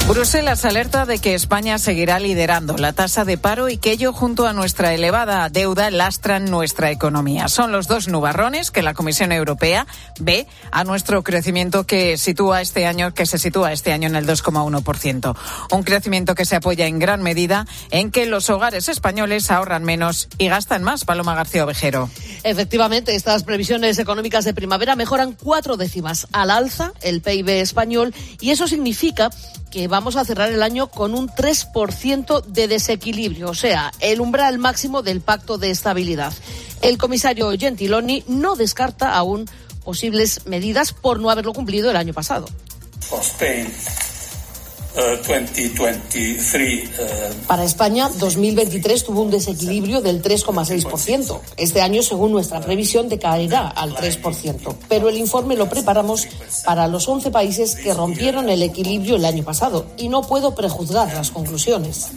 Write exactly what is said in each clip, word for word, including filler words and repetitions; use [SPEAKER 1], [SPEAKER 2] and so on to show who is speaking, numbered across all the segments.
[SPEAKER 1] Bruselas alerta de que España seguirá liderando la tasa de paro y que ello, junto a nuestra elevada deuda, lastran nuestra economía. Son los dos nubarrones que la Comisión Europea ve a nuestro crecimiento que sitúa este año, que se sitúa este año en el dos coma uno por ciento. Un crecimiento que se apoya en gran medida en que los hogares españoles ahorran menos y gastan más. Paloma García Ovejero.
[SPEAKER 2] Efectivamente, estas previsiones económicas de primavera mejoran cuatro décimas al alza el P I B español y eso significa que vamos a cerrar el año con un tres por ciento de desequilibrio, o sea, el umbral máximo del Pacto de Estabilidad. El comisario Gentiloni no descarta aún posibles medidas por no haberlo cumplido el año pasado. Para España, dos mil veintitrés tuvo un desequilibrio del tres coma seis por ciento. Este año, según nuestra previsión, decaerá al tres por ciento. Pero el informe lo preparamos para los once países que rompieron el equilibrio el año pasado y no puedo prejuzgar las conclusiones.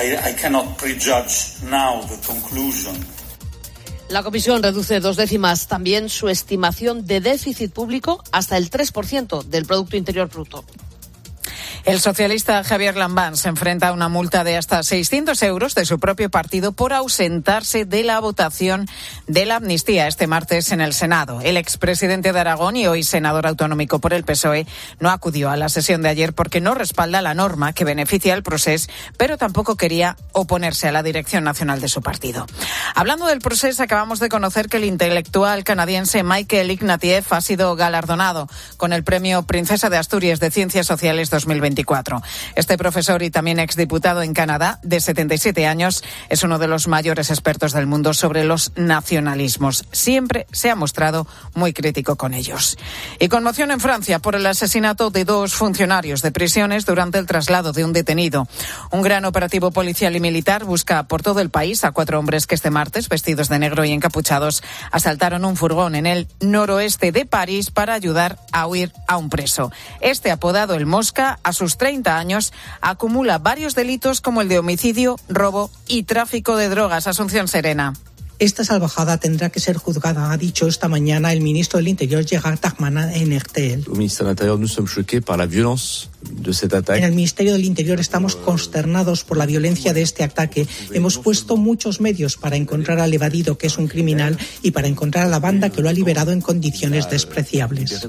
[SPEAKER 2] La Comisión reduce dos décimas también su estimación de déficit público hasta el tres por ciento del Producto Interior Bruto.
[SPEAKER 1] El socialista Javier Lambán se enfrenta a una multa de hasta seiscientos euros de su propio partido por ausentarse de la votación de la amnistía este martes en el Senado. El expresidente de Aragón y hoy senador autonómico por el P S O E no acudió a la sesión de ayer porque no respalda la norma que beneficia al procés, pero tampoco quería oponerse a la dirección nacional de su partido. Hablando del procés, acabamos de conocer que el intelectual canadiense Michael Ignatieff ha sido galardonado con el premio Princesa de Asturias de Ciencias Sociales dos mil veinticuatro. Este profesor y también exdiputado en Canadá, de setenta y siete años, es uno de los mayores expertos del mundo sobre los nacionalismos. Siempre se ha mostrado muy crítico con ellos. Y conmoción en Francia por el asesinato de dos funcionarios de prisiones durante el traslado de un detenido. Un gran operativo policial y militar busca por todo el país a cuatro hombres que este martes, vestidos de negro y encapuchados, asaltaron un furgón en el noroeste de París para ayudar a huir a un preso. Este, apodado el Mosca, a sus treinta años, acumula varios delitos como el de homicidio, robo y tráfico de drogas. Asunción Serena.
[SPEAKER 3] Esta salvajada tendrá que ser juzgada, ha dicho esta mañana el ministro del Interior, Gérald Darmanin, en R T L. En el Ministerio del Interior estamos consternados por la violencia de este ataque. Hemos puesto muchos medios para encontrar al evadido, que es un criminal, y para encontrar a la banda que lo ha liberado en condiciones despreciables.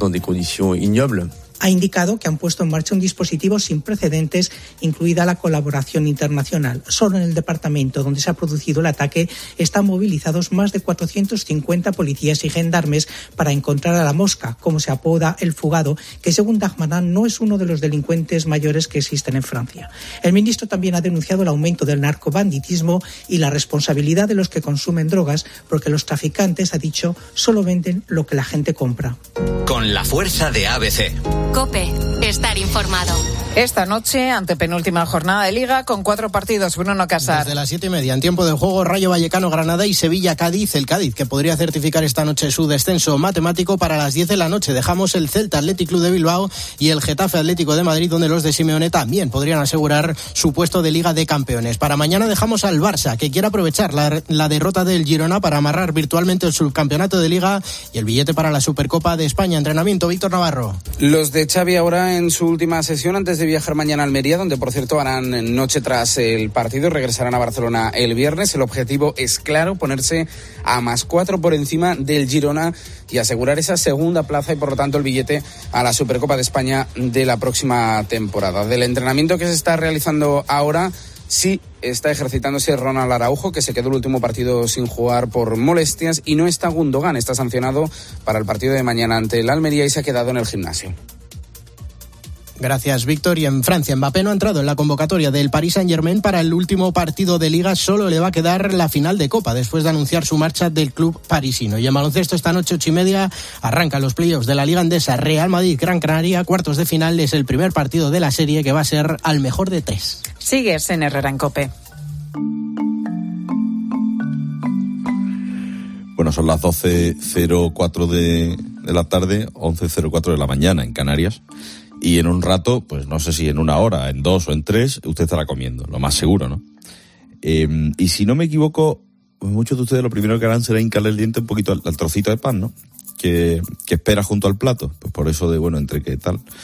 [SPEAKER 3] Ha indicado que han puesto en marcha un dispositivo sin precedentes, incluida la colaboración internacional. Solo en el departamento donde se ha producido el ataque están movilizados más de cuatrocientos cincuenta policías y gendarmes para encontrar a la Mosca, como se apoda el fugado, que según Darmanin no es uno de los delincuentes mayores que existen en Francia. El ministro también ha denunciado el aumento del narcobanditismo y la responsabilidad de los que consumen drogas, porque los traficantes, ha dicho, solo venden lo que la gente compra.
[SPEAKER 4] Con la fuerza de A B C.
[SPEAKER 5] COPE, estar informado.
[SPEAKER 1] Esta noche, antepenúltima jornada de Liga, con cuatro partidos. Bruno Casar.
[SPEAKER 6] Desde las siete y media, en tiempo de juego, Rayo Vallecano, Granada y Sevilla-Cádiz. El Cádiz, que podría certificar esta noche su descenso matemático. Para las diez de la noche dejamos el Celta Athletic Club de Bilbao y el Getafe Atlético de Madrid, donde los de Simeone también podrían asegurar su puesto de Liga de Campeones. Para mañana dejamos al Barça, que quiere aprovechar la, la derrota del Girona para amarrar virtualmente el subcampeonato de Liga y el billete para la Supercopa de España. Entrenamiento, Víctor Navarro.
[SPEAKER 7] Los de Xavi ahora en su última sesión antes de viajar mañana a Almería, donde por cierto harán noche tras el partido y regresarán a Barcelona el viernes. El objetivo es claro, ponerse a más cuatro por encima del Girona y asegurar esa segunda plaza y por lo tanto el billete a la Supercopa de España de la próxima temporada. Del entrenamiento que se está realizando ahora, sí está ejercitándose Ronald Araujo, que se quedó el último partido sin jugar por molestias, y no está Gundogan, está sancionado para el partido de mañana ante el Almería y se ha quedado en el gimnasio.
[SPEAKER 6] Gracias, Víctor. Y en Francia, Mbappé no ha entrado en la convocatoria del Paris Saint-Germain para el último partido de Liga. Solo le va a quedar la final de Copa después de anunciar su marcha del club parisino. Y en baloncesto, esta noche, ocho y media, arrancan los playoffs de la Liga Endesa. Real Madrid, Gran Canaria, cuartos de final. Es el primer partido de la serie que va a ser al mejor de tres.
[SPEAKER 1] Sigues en Herrera en COPE.
[SPEAKER 8] Bueno, son las doce cero cuatro de, de la tarde, once cero cuatro de la mañana en Canarias. Y en un rato, pues no sé si en una hora, en dos o en tres, usted estará comiendo, lo más seguro, ¿no? Eh, y si no me equivoco, pues muchos de ustedes lo primero que harán será hincarle el diente un poquito al, al trocito de pan, ¿no? Que, que espera junto al plato. Pues por eso de, bueno, entre qué tal.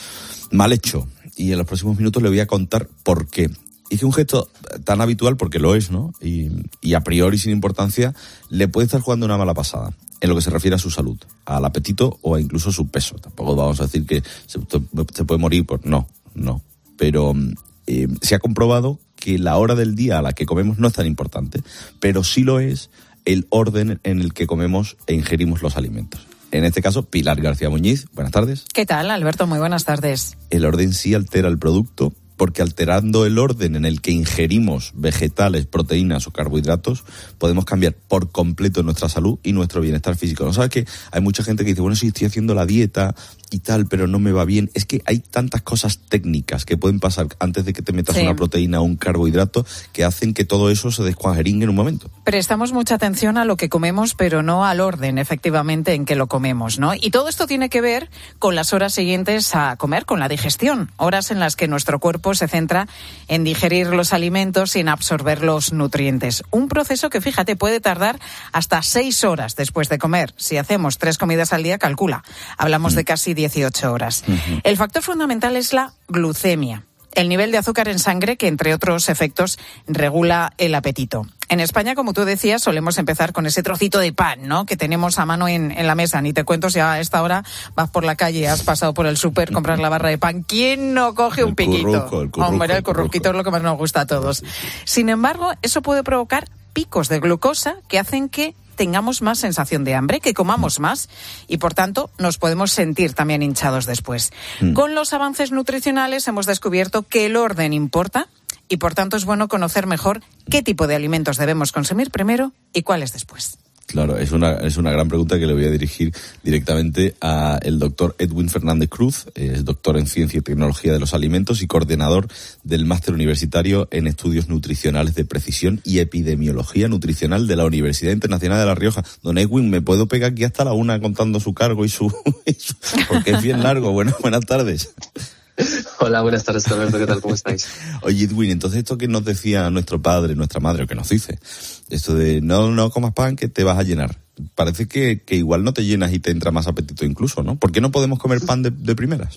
[SPEAKER 8] mal hecho. Y en los próximos minutos le voy a contar por qué. Y que un gesto tan habitual, porque lo es, ¿no? Y, y a priori sin importancia, le puede estar jugando una mala pasada en lo que se refiere a su salud, al apetito o a incluso su peso. Tampoco vamos a decir que se, se puede morir por... No, no. Pero eh, se ha comprobado que la hora del día a la que comemos no es tan importante, pero sí lo es el orden en el que comemos e ingerimos los alimentos. En este caso, Pilar García Muñiz, buenas tardes.
[SPEAKER 1] ¿Qué tal, Alberto? Muy buenas tardes.
[SPEAKER 8] El orden sí altera el producto, porque alterando el orden en el que ingerimos vegetales, proteínas o carbohidratos, podemos cambiar por completo nuestra salud y nuestro bienestar físico. ¿No sabes que hay mucha gente que dice, bueno, sí, estoy haciendo la dieta y tal, pero no me va bien? Es que hay tantas cosas técnicas que pueden pasar antes de que te metas sí. una proteína o un carbohidrato que hacen que todo eso se descuajeringue en un momento.
[SPEAKER 1] Prestamos mucha atención a lo que comemos, pero no al orden, efectivamente, en que lo comemos, ¿no? Y todo esto tiene que ver con las horas siguientes a comer, con la digestión, horas en las que nuestro cuerpo se centra en digerir los alimentos y en absorber los nutrientes. Un proceso que, fíjate, puede tardar hasta seis horas después de comer. Si hacemos tres comidas al día, calcula. Hablamos mm. de casi dieciocho horas. Uh-huh. El factor fundamental es la glucemia, el nivel de azúcar en sangre que, entre otros efectos, regula el apetito. En España, como tú decías, solemos empezar con ese trocito de pan, ¿no?, que tenemos a mano en, en la mesa. Ni te cuento si a esta hora vas por la calle, has pasado por el súper, compras la barra de pan. ¿Quién no coge
[SPEAKER 8] el
[SPEAKER 1] un piquito?
[SPEAKER 8] Curruco, el curruco,
[SPEAKER 1] Hombre, el curruquito es lo que más nos gusta a todos. Sin embargo, eso puede provocar picos de glucosa que hacen que tengamos más sensación de hambre, que comamos más y, por tanto, nos podemos sentir también hinchados después. Mm. Con los avances nutricionales hemos descubierto que el orden importa y, por tanto, es bueno conocer mejor qué tipo de alimentos debemos consumir primero y cuáles después.
[SPEAKER 8] Claro, es una es una gran pregunta que le voy a dirigir directamente al doctor Edwin Fernández Cruz. Es doctor en Ciencia y Tecnología de los Alimentos y coordinador del Máster Universitario en Estudios Nutricionales de Precisión y Epidemiología Nutricional de la Universidad Internacional de La Rioja. Don Edwin, ¿me puedo pegar aquí hasta la una contando su cargo y su... y su porque es bien largo. Bueno, buenas tardes.
[SPEAKER 9] Hola, buenas tardes, Alberto. ¿Qué tal? ¿Cómo estáis?
[SPEAKER 8] Oye, Edwin, entonces esto que nos decía nuestro padre, nuestra madre, o que nos dice, esto de no, no comas pan que te vas a llenar. Parece que, que igual no te llenas y te entra más apetito incluso, ¿no? ¿Por qué no podemos comer pan de, de primeras?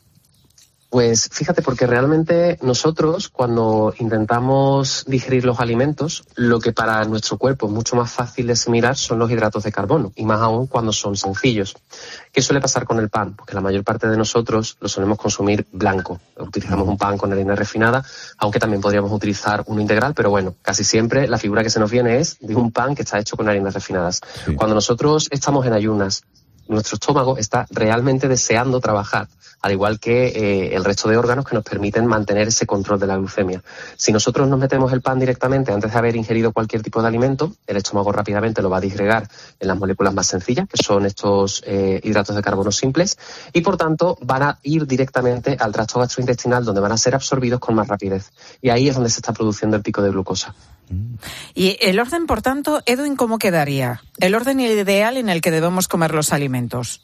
[SPEAKER 9] Pues fíjate, porque realmente nosotros cuando intentamos digerir los alimentos, lo que para nuestro cuerpo es mucho más fácil de asimilar son los hidratos de carbono, y más aún cuando son sencillos. ¿Qué suele pasar con el pan? Porque la mayor parte de nosotros lo solemos consumir blanco. Utilizamos un pan con harina refinada, aunque también podríamos utilizar uno integral, pero bueno, casi siempre la figura que se nos viene es de un pan que está hecho con harinas refinadas. Sí. Cuando nosotros estamos en ayunas, nuestro estómago está realmente deseando trabajar, al igual que eh, el resto de órganos que nos permiten mantener ese control de la glucemia. Si nosotros nos metemos el pan directamente antes de haber ingerido cualquier tipo de alimento, el estómago rápidamente lo va a disgregar en las moléculas más sencillas, que son estos eh, hidratos de carbono simples, y por tanto van a ir directamente al tracto gastrointestinal, donde van a ser absorbidos con más rapidez. Y ahí es donde se está produciendo el pico de glucosa.
[SPEAKER 1] Y el orden, por tanto, Edwin, ¿cómo quedaría? El orden ideal en el que debemos comer los alimentos.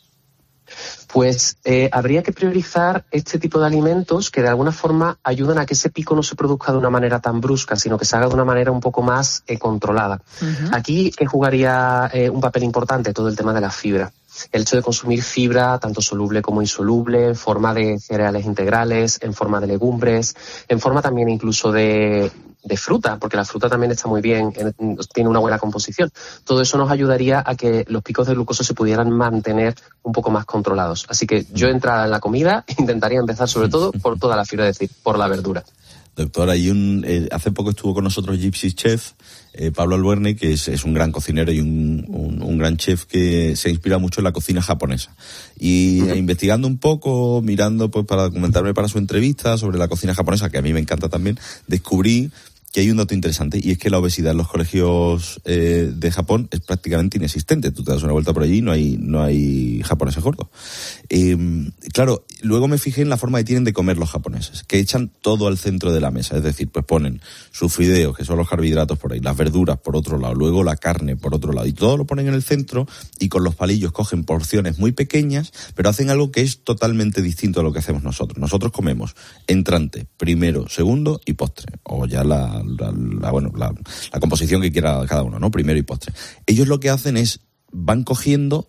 [SPEAKER 9] Pues eh, habría que priorizar este tipo de alimentos que de alguna forma ayudan a que ese pico no se produzca de una manera tan brusca, sino que se haga de una manera un poco más eh, controlada. Uh-huh. Aquí que jugaría eh, un papel importante todo el tema de la fibra. El hecho de consumir fibra, tanto soluble como insoluble, en forma de cereales integrales, en forma de legumbres, en forma también incluso de, de fruta, porque la fruta también está muy bien, en, tiene una buena composición. Todo eso nos ayudaría a que los picos de glucosa se pudieran mantener un poco más controlados. Así que yo entrada en la comida intentaría empezar sobre todo por toda la fibra, es decir, por la verdura.
[SPEAKER 8] Doctor, hay un, eh, hace poco estuvo con nosotros Gypsy Chef, eh, Pablo Albuerne, que es, es un gran cocinero y un, un, un gran chef que se inspira mucho en la cocina japonesa. Y uh-huh. investigando un poco, mirando pues para documentarme para su entrevista sobre la cocina japonesa, que a mí me encanta también, descubrí que hay un dato interesante, y es que la obesidad en los colegios eh, de Japón es prácticamente inexistente. Tú te das una vuelta por allí y no hay, no hay japoneses gordos. Eh, claro, luego me fijé en la forma que tienen de comer los japoneses, que echan todo al centro de la mesa. Es decir, pues ponen sus fideos, que son los carbohidratos por ahí, las verduras por otro lado, luego la carne por otro lado, y todo lo ponen en el centro, y con los palillos cogen porciones muy pequeñas, pero hacen algo que es totalmente distinto a lo que hacemos nosotros. Nosotros comemos entrante, primero, segundo y postre, o ya la La, la, bueno, la, la composición que quiera cada uno, ¿no? Primero y postre. Ellos lo que hacen es, van cogiendo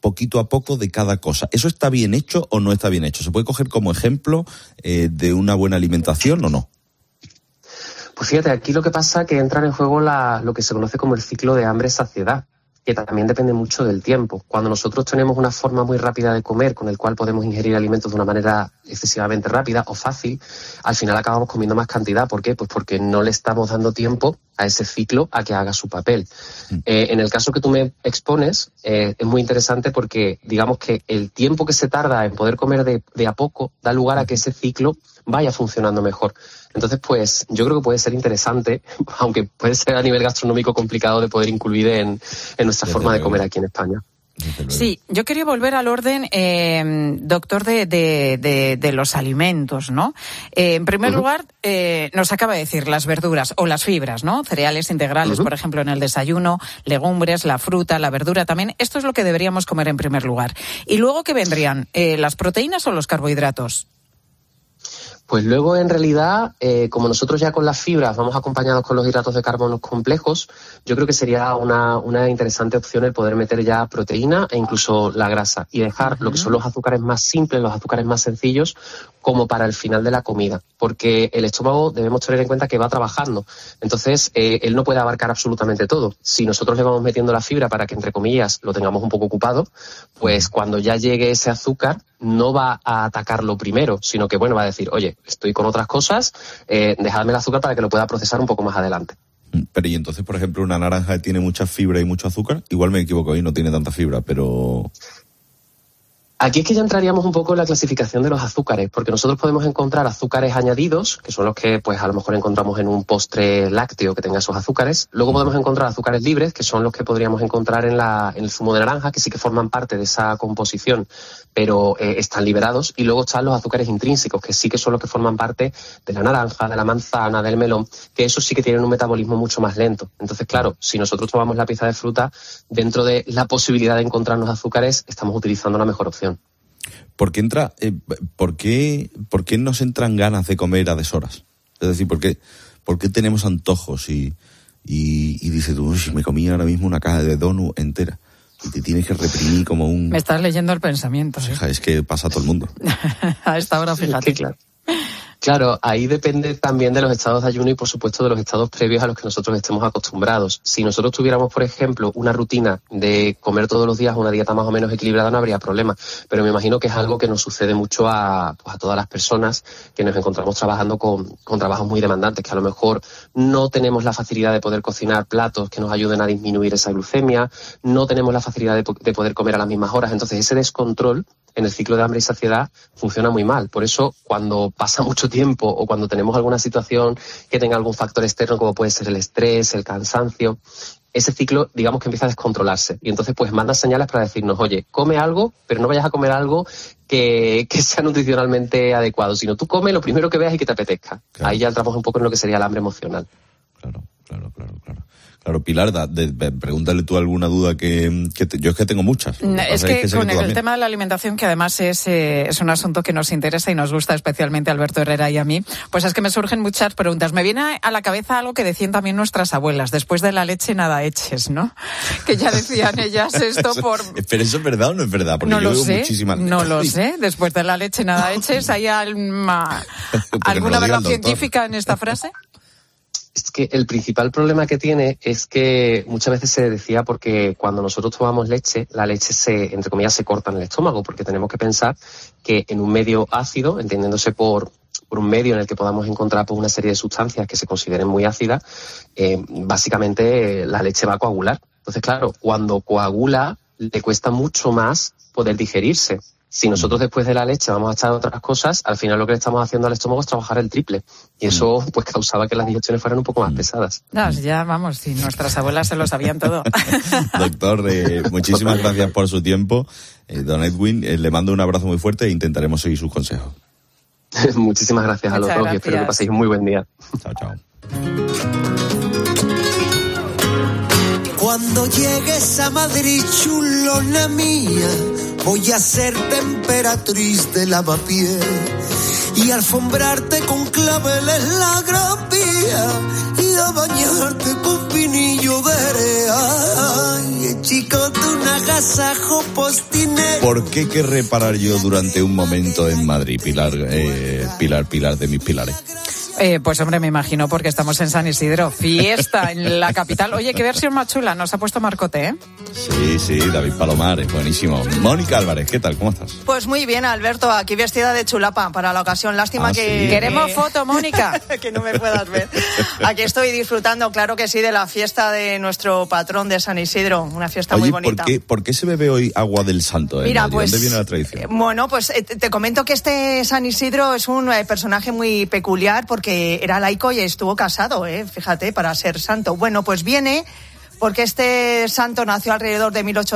[SPEAKER 8] poquito a poco de cada cosa. ¿Eso está bien hecho o no está bien hecho? ¿Se puede coger como ejemplo eh, de una buena alimentación o no?
[SPEAKER 9] Pues fíjate, aquí lo que pasa es que entra en juego la, lo que se conoce como el ciclo de hambre-saciedad, que también depende mucho del tiempo. Cuando nosotros tenemos una forma muy rápida de comer, con el cual podemos ingerir alimentos de una manera excesivamente rápida o fácil, al final acabamos comiendo más cantidad. ¿Por qué? Pues porque no le estamos dando tiempo a ese ciclo a que haga su papel. Mm. Eh, en el caso que tú me expones, eh, es muy interesante porque digamos que el tiempo que se tarda en poder comer de, de a poco da lugar a que ese ciclo vaya funcionando mejor. Entonces, pues, yo creo que puede ser interesante, aunque puede ser a nivel gastronómico complicado de poder incluir en, en nuestra forma de comer aquí en España.
[SPEAKER 1] Sí, yo quería volver al orden, eh, doctor, de, de, de, de los alimentos, ¿no? Eh, en primer uh-huh. lugar, eh, nos acaba de decir las verduras o las fibras, ¿no? Cereales integrales, uh-huh. por ejemplo, en el desayuno, legumbres, la fruta, la verdura también. Esto es lo que deberíamos comer en primer lugar. Y luego, ¿qué vendrían? Eh, ¿Las proteínas o los carbohidratos?
[SPEAKER 9] Pues luego, en realidad, eh, como nosotros ya con las fibras vamos acompañados con los hidratos de carbono complejos, yo creo que sería una, una interesante opción el poder meter ya proteína e incluso la grasa y dejar uh-huh. lo que son los azúcares más simples, los azúcares más sencillos, como para el final de la comida. Porque el estómago debemos tener en cuenta que va trabajando. Entonces, eh, él no puede abarcar absolutamente todo. Si nosotros le vamos metiendo la fibra para que, entre comillas, lo tengamos un poco ocupado, pues cuando ya llegue ese azúcar, no va a atacarlo primero, sino que, bueno, va a decir, oye, estoy con otras cosas, eh, dejadme el azúcar para que lo pueda procesar un poco más adelante.
[SPEAKER 8] Pero y entonces, por ejemplo, una naranja tiene mucha fibra y mucho azúcar, igual me equivoco y no tiene tanta fibra, pero...
[SPEAKER 9] Aquí es que ya entraríamos un poco en la clasificación de los azúcares, porque nosotros podemos encontrar azúcares añadidos, que son los que pues a lo mejor encontramos en un postre lácteo que tenga esos azúcares. Luego podemos encontrar azúcares libres, que son los que podríamos encontrar en, la, en el zumo de naranja, que sí que forman parte de esa composición, pero eh, están liberados. Y luego están los azúcares intrínsecos, que sí que son los que forman parte de la naranja, de la manzana, del melón, que esos sí que tienen un metabolismo mucho más lento. Entonces, claro, si nosotros tomamos la pieza de fruta, dentro de la posibilidad de encontrarnos azúcares, estamos utilizando la mejor opción.
[SPEAKER 8] ¿Por qué entra, eh, por qué, por qué nos entran ganas de comer a deshoras? Es decir, ¿por qué, por qué tenemos antojos y, y, y dices tú, si me comía ahora mismo una caja de donut entera y te tienes que reprimir como un...
[SPEAKER 1] Me estás leyendo el pensamiento. ¿Sí?
[SPEAKER 8] Es que pasa a todo el mundo.
[SPEAKER 1] A esta hora, fíjate.
[SPEAKER 9] Es que, claro. Claro, ahí depende también de los estados de ayuno y, por supuesto, de los estados previos a los que nosotros estemos acostumbrados. Si nosotros tuviéramos, por ejemplo, una rutina de comer todos los días una dieta más o menos equilibrada, no habría problema. Pero me imagino que es algo que nos sucede mucho a, pues, a todas las personas que nos encontramos trabajando con, con trabajos muy demandantes, que a lo mejor no tenemos la facilidad de poder cocinar platos que nos ayuden a disminuir esa glucemia, no tenemos la facilidad de, de poder comer a las mismas horas. Entonces, ese descontrol en el ciclo de hambre y saciedad funciona muy mal. Por eso, cuando pasa mucho tiempo o cuando tenemos alguna situación que tenga algún factor externo, como puede ser el estrés, el cansancio, ese ciclo, digamos que empieza a descontrolarse. Y entonces, pues, manda señales para decirnos, oye, come algo, pero no vayas a comer algo que, que sea nutricionalmente adecuado, sino tú come lo primero que veas y que te apetezca. Claro. Ahí ya entramos un poco en lo que sería el hambre emocional.
[SPEAKER 8] Claro, claro, claro, claro. Claro, Pilar, da, de, de, pregúntale tú alguna duda que, que te, yo es que tengo muchas.
[SPEAKER 1] Es que, es que con el, el tema de la alimentación, que además es, eh, es un asunto que nos interesa y nos gusta especialmente a Alberto Herrera y a mí, pues es que me surgen muchas preguntas. Me viene a la cabeza algo que decían también nuestras abuelas, después de la leche nada eches, ¿no? Que ya decían ellas esto
[SPEAKER 8] eso,
[SPEAKER 1] por...
[SPEAKER 8] ¿Pero eso es verdad o no es verdad? Porque
[SPEAKER 1] no
[SPEAKER 8] yo
[SPEAKER 1] lo
[SPEAKER 8] veo
[SPEAKER 1] sé,
[SPEAKER 8] muchísimas...
[SPEAKER 1] no lo sé. Después de la leche nada eches, ¿hay alma, alguna verdad científica en esta frase?
[SPEAKER 9] Es que el principal problema que tiene es que muchas veces se decía porque cuando nosotros tomamos leche, la leche se, entre comillas, se corta en el estómago, porque tenemos que pensar que en un medio ácido, entendiéndose por, por un medio en el que podamos encontrar pues, una serie de sustancias que se consideren muy ácidas, eh, básicamente eh, la leche va a coagular. Entonces, claro, cuando coagula le cuesta mucho más poder digerirse. Si nosotros después de la leche vamos a echar otras cosas, al final lo que le estamos haciendo al estómago es trabajar el triple. Y eso pues causaba que las digestiones fueran un poco más pesadas.
[SPEAKER 1] No, ya vamos, si nuestras abuelas se lo sabían todo.
[SPEAKER 8] Doctor, eh, muchísimas gracias por su tiempo. Eh, don Edwin, eh, le mando un abrazo muy fuerte e intentaremos seguir sus consejos.
[SPEAKER 9] Muchísimas gracias a los dos y espero que paséis un muy buen día.
[SPEAKER 8] Chao, chao.
[SPEAKER 10] Cuando llegues a Madrid, chulona mía, voy a ser temperatriz de lavapiés y alfombrarte con claveles la Gran Vía y a bañarte con pinillo de Erea. chico de un agasajo postinero.
[SPEAKER 8] ¿Por qué querré parar yo durante un momento en Madrid, Pilar, eh, Pilar, Pilar de mis pilares?
[SPEAKER 1] Eh, pues hombre, me imagino porque estamos en San Isidro, fiesta en la capital. Oye, qué versión más chula nos ha puesto Marcote, ¿eh?
[SPEAKER 8] Sí, sí, David Palomares, buenísimo. Mónica Álvarez, ¿qué tal? ¿Cómo estás?
[SPEAKER 11] Pues muy bien, Alberto, aquí vestida de chulapa para la ocasión. Lástima
[SPEAKER 8] ah,
[SPEAKER 11] que...
[SPEAKER 8] Sí.
[SPEAKER 1] Queremos foto, Mónica.
[SPEAKER 11] que no me puedas ver. Aquí estoy disfrutando, claro que sí, de la fiesta de nuestro patrón de San Isidro, una fiesta
[SPEAKER 8] Oye,
[SPEAKER 11] muy bonita.
[SPEAKER 8] ¿por qué, ¿por qué se bebe hoy agua del santo? Eh,
[SPEAKER 11] Mira,
[SPEAKER 8] Madrid?
[SPEAKER 11] pues,
[SPEAKER 8] ¿Dónde viene la tradición?
[SPEAKER 11] Bueno, pues eh, te comento que este San Isidro es un eh, personaje muy peculiar porque era laico y estuvo casado, eh, fíjate, para ser santo. Bueno, pues viene porque este santo nació alrededor de mil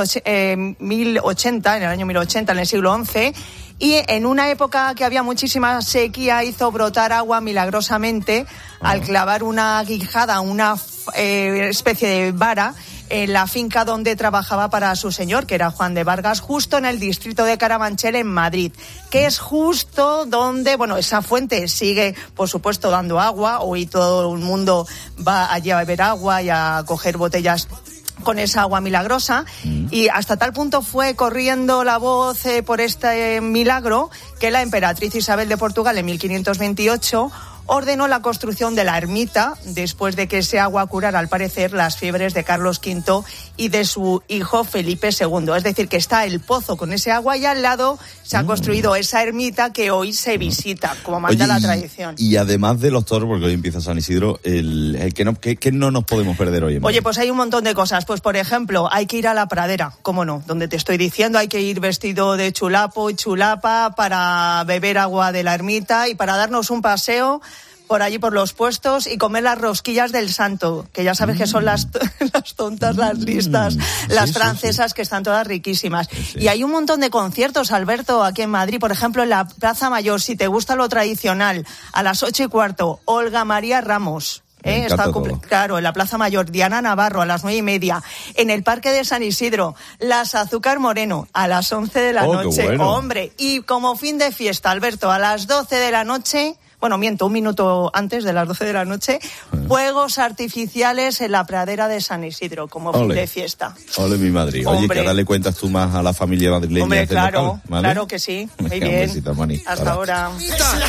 [SPEAKER 11] ochenta, en el año mil ochenta, en el siglo once, y en una época que había muchísima sequía hizo brotar agua milagrosamente al clavar una guijada, una eh, especie de vara, en la finca donde trabajaba para su señor, que era Juan de Vargas, justo en el distrito de Carabanchel, en Madrid, que es justo donde, bueno, esa fuente sigue, por supuesto, dando agua. Hoy todo el mundo va allí a beber agua y a coger botellas con esa agua milagrosa, y hasta tal punto fue corriendo la voz eh, por este milagro que la emperatriz Isabel de Portugal en mil quinientos veintiocho ordenó la construcción de la ermita después de que ese agua curara, al parecer, las fiebres de Carlos quinto y de su hijo Felipe segundo. Es decir, que está el pozo con ese agua y al lado se ha construido esa ermita que hoy se visita, como manda
[SPEAKER 8] Oye,
[SPEAKER 11] la
[SPEAKER 8] y,
[SPEAKER 11] tradición.
[SPEAKER 8] Y además de los toros, porque hoy empieza San Isidro, el, el que, no, que, que no nos podemos perder hoy en Madrid.
[SPEAKER 11] Oye, pues hay un montón de cosas. Pues, por ejemplo, hay que ir a la pradera, cómo no, donde te estoy diciendo, hay que ir vestido de chulapo y chulapa para beber agua de la ermita y para darnos un paseo por allí por los puestos y comer las rosquillas del santo, que ya sabes mm. que son las, las tontas, las listas, mm. las sí, francesas, sí, sí. que están todas riquísimas. Sí, sí. Y hay un montón de conciertos, Alberto, aquí en Madrid, por ejemplo, en la Plaza Mayor, si te gusta lo tradicional, a las ocho y cuarto, Olga María Ramos. Eh, está cumple- claro, en la Plaza Mayor, Diana Navarro a las nueve y media, en el Parque de San Isidro, las Azúcar Moreno a las once de la
[SPEAKER 8] oh,
[SPEAKER 11] noche,
[SPEAKER 8] bueno.
[SPEAKER 11] hombre, y como fin de fiesta, Alberto, a las doce de la noche, bueno, miento, un minuto antes de las doce de la noche, fuegos artificiales en la pradera de San Isidro, como
[SPEAKER 8] Ole.
[SPEAKER 11] fin de fiesta.
[SPEAKER 8] Ole, mi Madrid. Oye,
[SPEAKER 11] Hombre.
[SPEAKER 8] que ahora le cuentas tú más a la familia madrileña.
[SPEAKER 11] Hombre,
[SPEAKER 8] del
[SPEAKER 11] claro,
[SPEAKER 8] local, ¿vale?
[SPEAKER 11] claro que sí. Muy
[SPEAKER 8] Venga,
[SPEAKER 11] bien.
[SPEAKER 8] un besito, Moni.
[SPEAKER 11] Hasta
[SPEAKER 8] ahora.
[SPEAKER 11] ahora.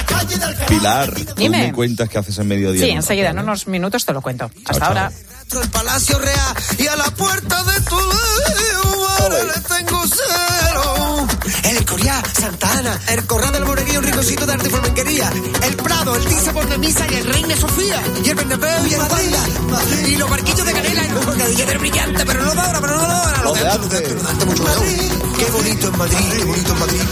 [SPEAKER 8] Pilar, ¿tú
[SPEAKER 1] Dime.
[SPEAKER 8] me cuentas qué haces en mediodía?
[SPEAKER 1] Sí, enseguida, en unos minutos te lo cuento. Hasta
[SPEAKER 8] chao,
[SPEAKER 1] ahora.
[SPEAKER 8] chao.
[SPEAKER 10] El Palacio Real y a la puerta de tu lío, le tengo cero. El Escorial, Santa Ana, el Corral del Moreguillo, un ricocito de arte y formenquería, el Prado, el Tiza por la Misa y el Reina Sofía, y el Bernabéu y el Wanda, y los barquillos de Canela, y el bocadillo del brillante, pero no lo ahora, pero no lo ahora, lo de antes, lo de antes mucho mejor. Qué bonito en Madrid, qué bonito en Madrid.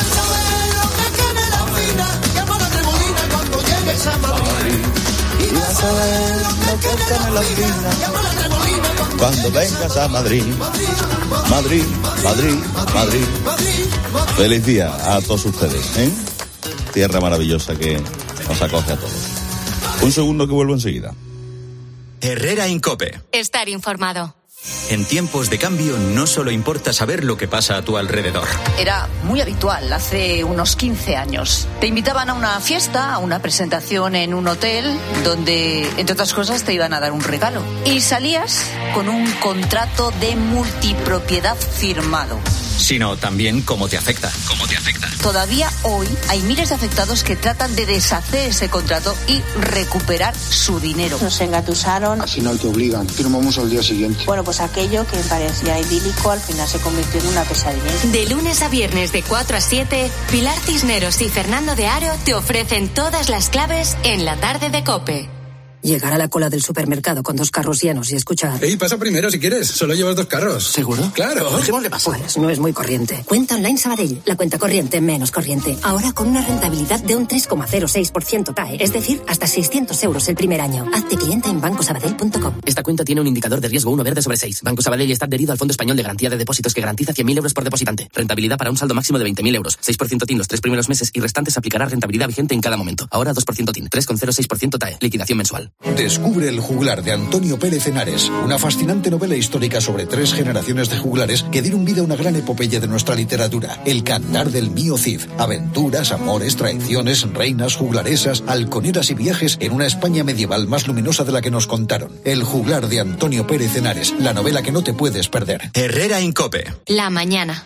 [SPEAKER 8] Y vas a ver lo que tiene la fina cuando vengas a Madrid. Madrid, Madrid, Madrid. Feliz día a todos ustedes, ¿eh? Tierra maravillosa que nos acoge a todos. Un segundo que vuelvo enseguida.
[SPEAKER 4] Herrera Incope.
[SPEAKER 5] Estar informado.
[SPEAKER 4] En tiempos de cambio no solo importa saber lo que pasa a tu alrededor.
[SPEAKER 12] Era muy habitual hace unos quince años. Te invitaban a una fiesta, a una presentación en un hotel, donde, entre otras cosas, te iban a dar un regalo. Y salías con un contrato de multipropiedad firmado.
[SPEAKER 4] Sino también cómo te afecta. Cómo te afecta.
[SPEAKER 12] Todavía hoy hay miles de afectados que tratan de deshacer ese contrato y recuperar su dinero.
[SPEAKER 13] Nos engatusaron.
[SPEAKER 14] Al final te obligan, firmamos al día siguiente.
[SPEAKER 13] Bueno, pues aquello que parecía idílico al final se convirtió en una pesadilla.
[SPEAKER 5] De lunes a viernes de cuatro a siete, Pilar Cisneros y Fernando de Aro te ofrecen todas las claves en la tarde de COPE.
[SPEAKER 15] Llegar a la cola del supermercado con dos carros llenos y escuchar...
[SPEAKER 16] Ey, pasa primero si quieres. Solo llevas dos carros.
[SPEAKER 15] ¿Seguro?
[SPEAKER 16] Claro.
[SPEAKER 15] Dejémosle paso. Pues no es muy corriente. Cuenta online Sabadell. La cuenta corriente menos corriente. Ahora con una rentabilidad de un tres coma cero seis por ciento T A E. Es decir, hasta seiscientos euros el primer año. Hazte cliente en banco sabadell punto com.
[SPEAKER 17] Esta cuenta tiene un indicador de riesgo uno verde sobre seis. Banco Sabadell está adherido al Fondo Español de Garantía de Depósitos que garantiza cien mil euros por depositante. Rentabilidad para un saldo máximo de veinte mil euros. seis por ciento T I N los tres primeros meses y restantes aplicará rentabilidad vigente en cada momento. Ahora dos por ciento T I N. tres coma cero seis por ciento T A E. Liquidación mensual.
[SPEAKER 18] Descubre El juglar de Antonio Pérez Henares, una fascinante novela histórica sobre tres generaciones de juglares que dieron vida a una gran epopeya de nuestra literatura. El cantar del mío Cid. Aventuras, amores, traiciones, reinas, juglaresas, halconeras y viajes en una España medieval más luminosa de la que nos contaron. El juglar de Antonio Pérez Henares, la novela que no te puedes perder.
[SPEAKER 4] Herrera en COPE.
[SPEAKER 5] La mañana.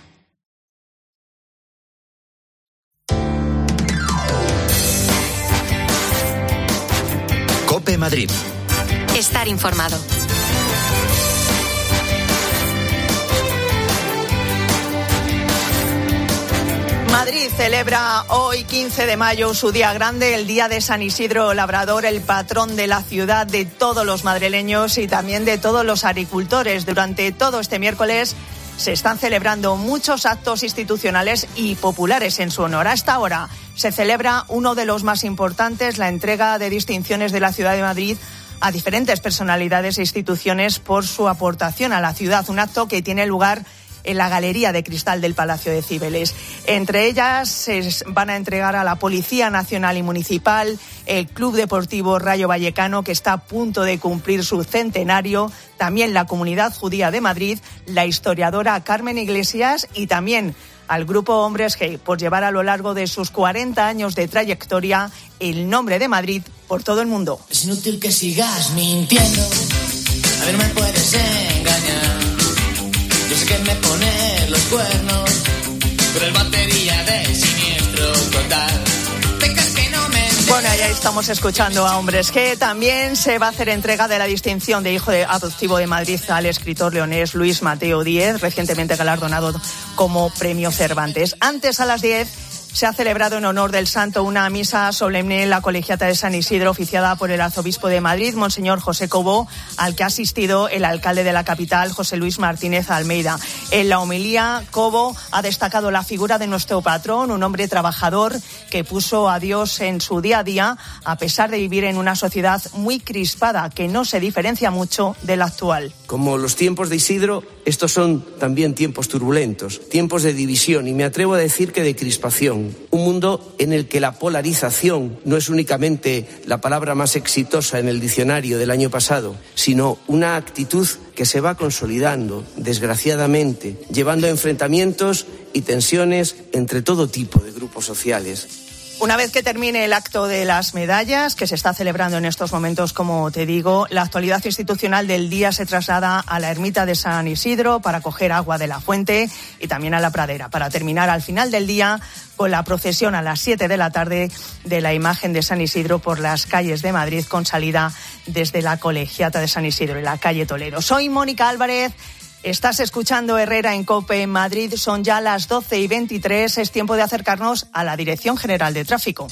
[SPEAKER 4] COPE Madrid.
[SPEAKER 5] Estar informado.
[SPEAKER 11] Madrid celebra hoy, quince de mayo, su día grande, el Día de San Isidro Labrador, el patrón de la ciudad, de todos los madrileños y también de todos los agricultores. Durante todo este miércoles se están celebrando muchos actos institucionales y populares en su honor. A esta hora se celebra uno de los más importantes, la entrega de distinciones de la ciudad de Madrid a diferentes personalidades e instituciones por su aportación a la ciudad. Un acto que tiene lugar en la Galería de Cristal del Palacio de Cibeles. Entre ellas se van a entregar a la Policía Nacional y Municipal, el Club Deportivo Rayo Vallecano, que está a punto de cumplir su centenario, también la Comunidad Judía de Madrid, la historiadora Carmen Iglesias y también al Grupo Hombres G, por llevar a lo largo de sus cuarenta años de trayectoria el nombre de Madrid por todo el mundo.
[SPEAKER 19] Es inútil que sigas mintiendo, a ver, me puedes engañar. Yo sé que me pone los cuernos, pero el batería de siniestro total. Pecas que no me...
[SPEAKER 11] Bueno, ya estamos escuchando a Hombres G. También se va a hacer entrega de la distinción de Hijo de Adoptivo de Madrid al escritor leonés Luis Mateo Díez, recientemente galardonado como Premio Cervantes. Antes, a las diez, se ha celebrado en honor del santo una misa solemne en la Colegiata de San Isidro, oficiada por el arzobispo de Madrid, Monseñor José Cobo, al que ha asistido el alcalde de la capital, José Luis Martínez Almeida. En la homilía, Cobo ha destacado la figura de nuestro patrón, un hombre trabajador que puso a Dios en su día a día, a pesar de vivir en una sociedad muy crispada, que no se diferencia mucho de la actual.
[SPEAKER 20] Como los tiempos de Isidro, estos son también tiempos turbulentos, tiempos de división y me atrevo a decir que de crispación. Un mundo en el que la polarización no es únicamente la palabra más exitosa en el diccionario del año pasado, sino una actitud que se va consolidando, desgraciadamente, llevando a enfrentamientos y tensiones entre todo tipo de grupos sociales.
[SPEAKER 11] Una vez que termine el acto de las medallas, que se está celebrando en estos momentos, como te digo, la actualidad institucional del día se traslada a la ermita de San Isidro para coger agua de la fuente y también a la pradera, para terminar al final del día con la procesión a las siete de la tarde de la imagen de San Isidro por las calles de Madrid, con salida desde la Colegiata de San Isidro, en la calle Toledo. Soy Mónica Álvarez. Estás escuchando Herrera en COPE en Madrid. Son ya las doce y veintitrés. Es tiempo de acercarnos a la Dirección General de Tráfico.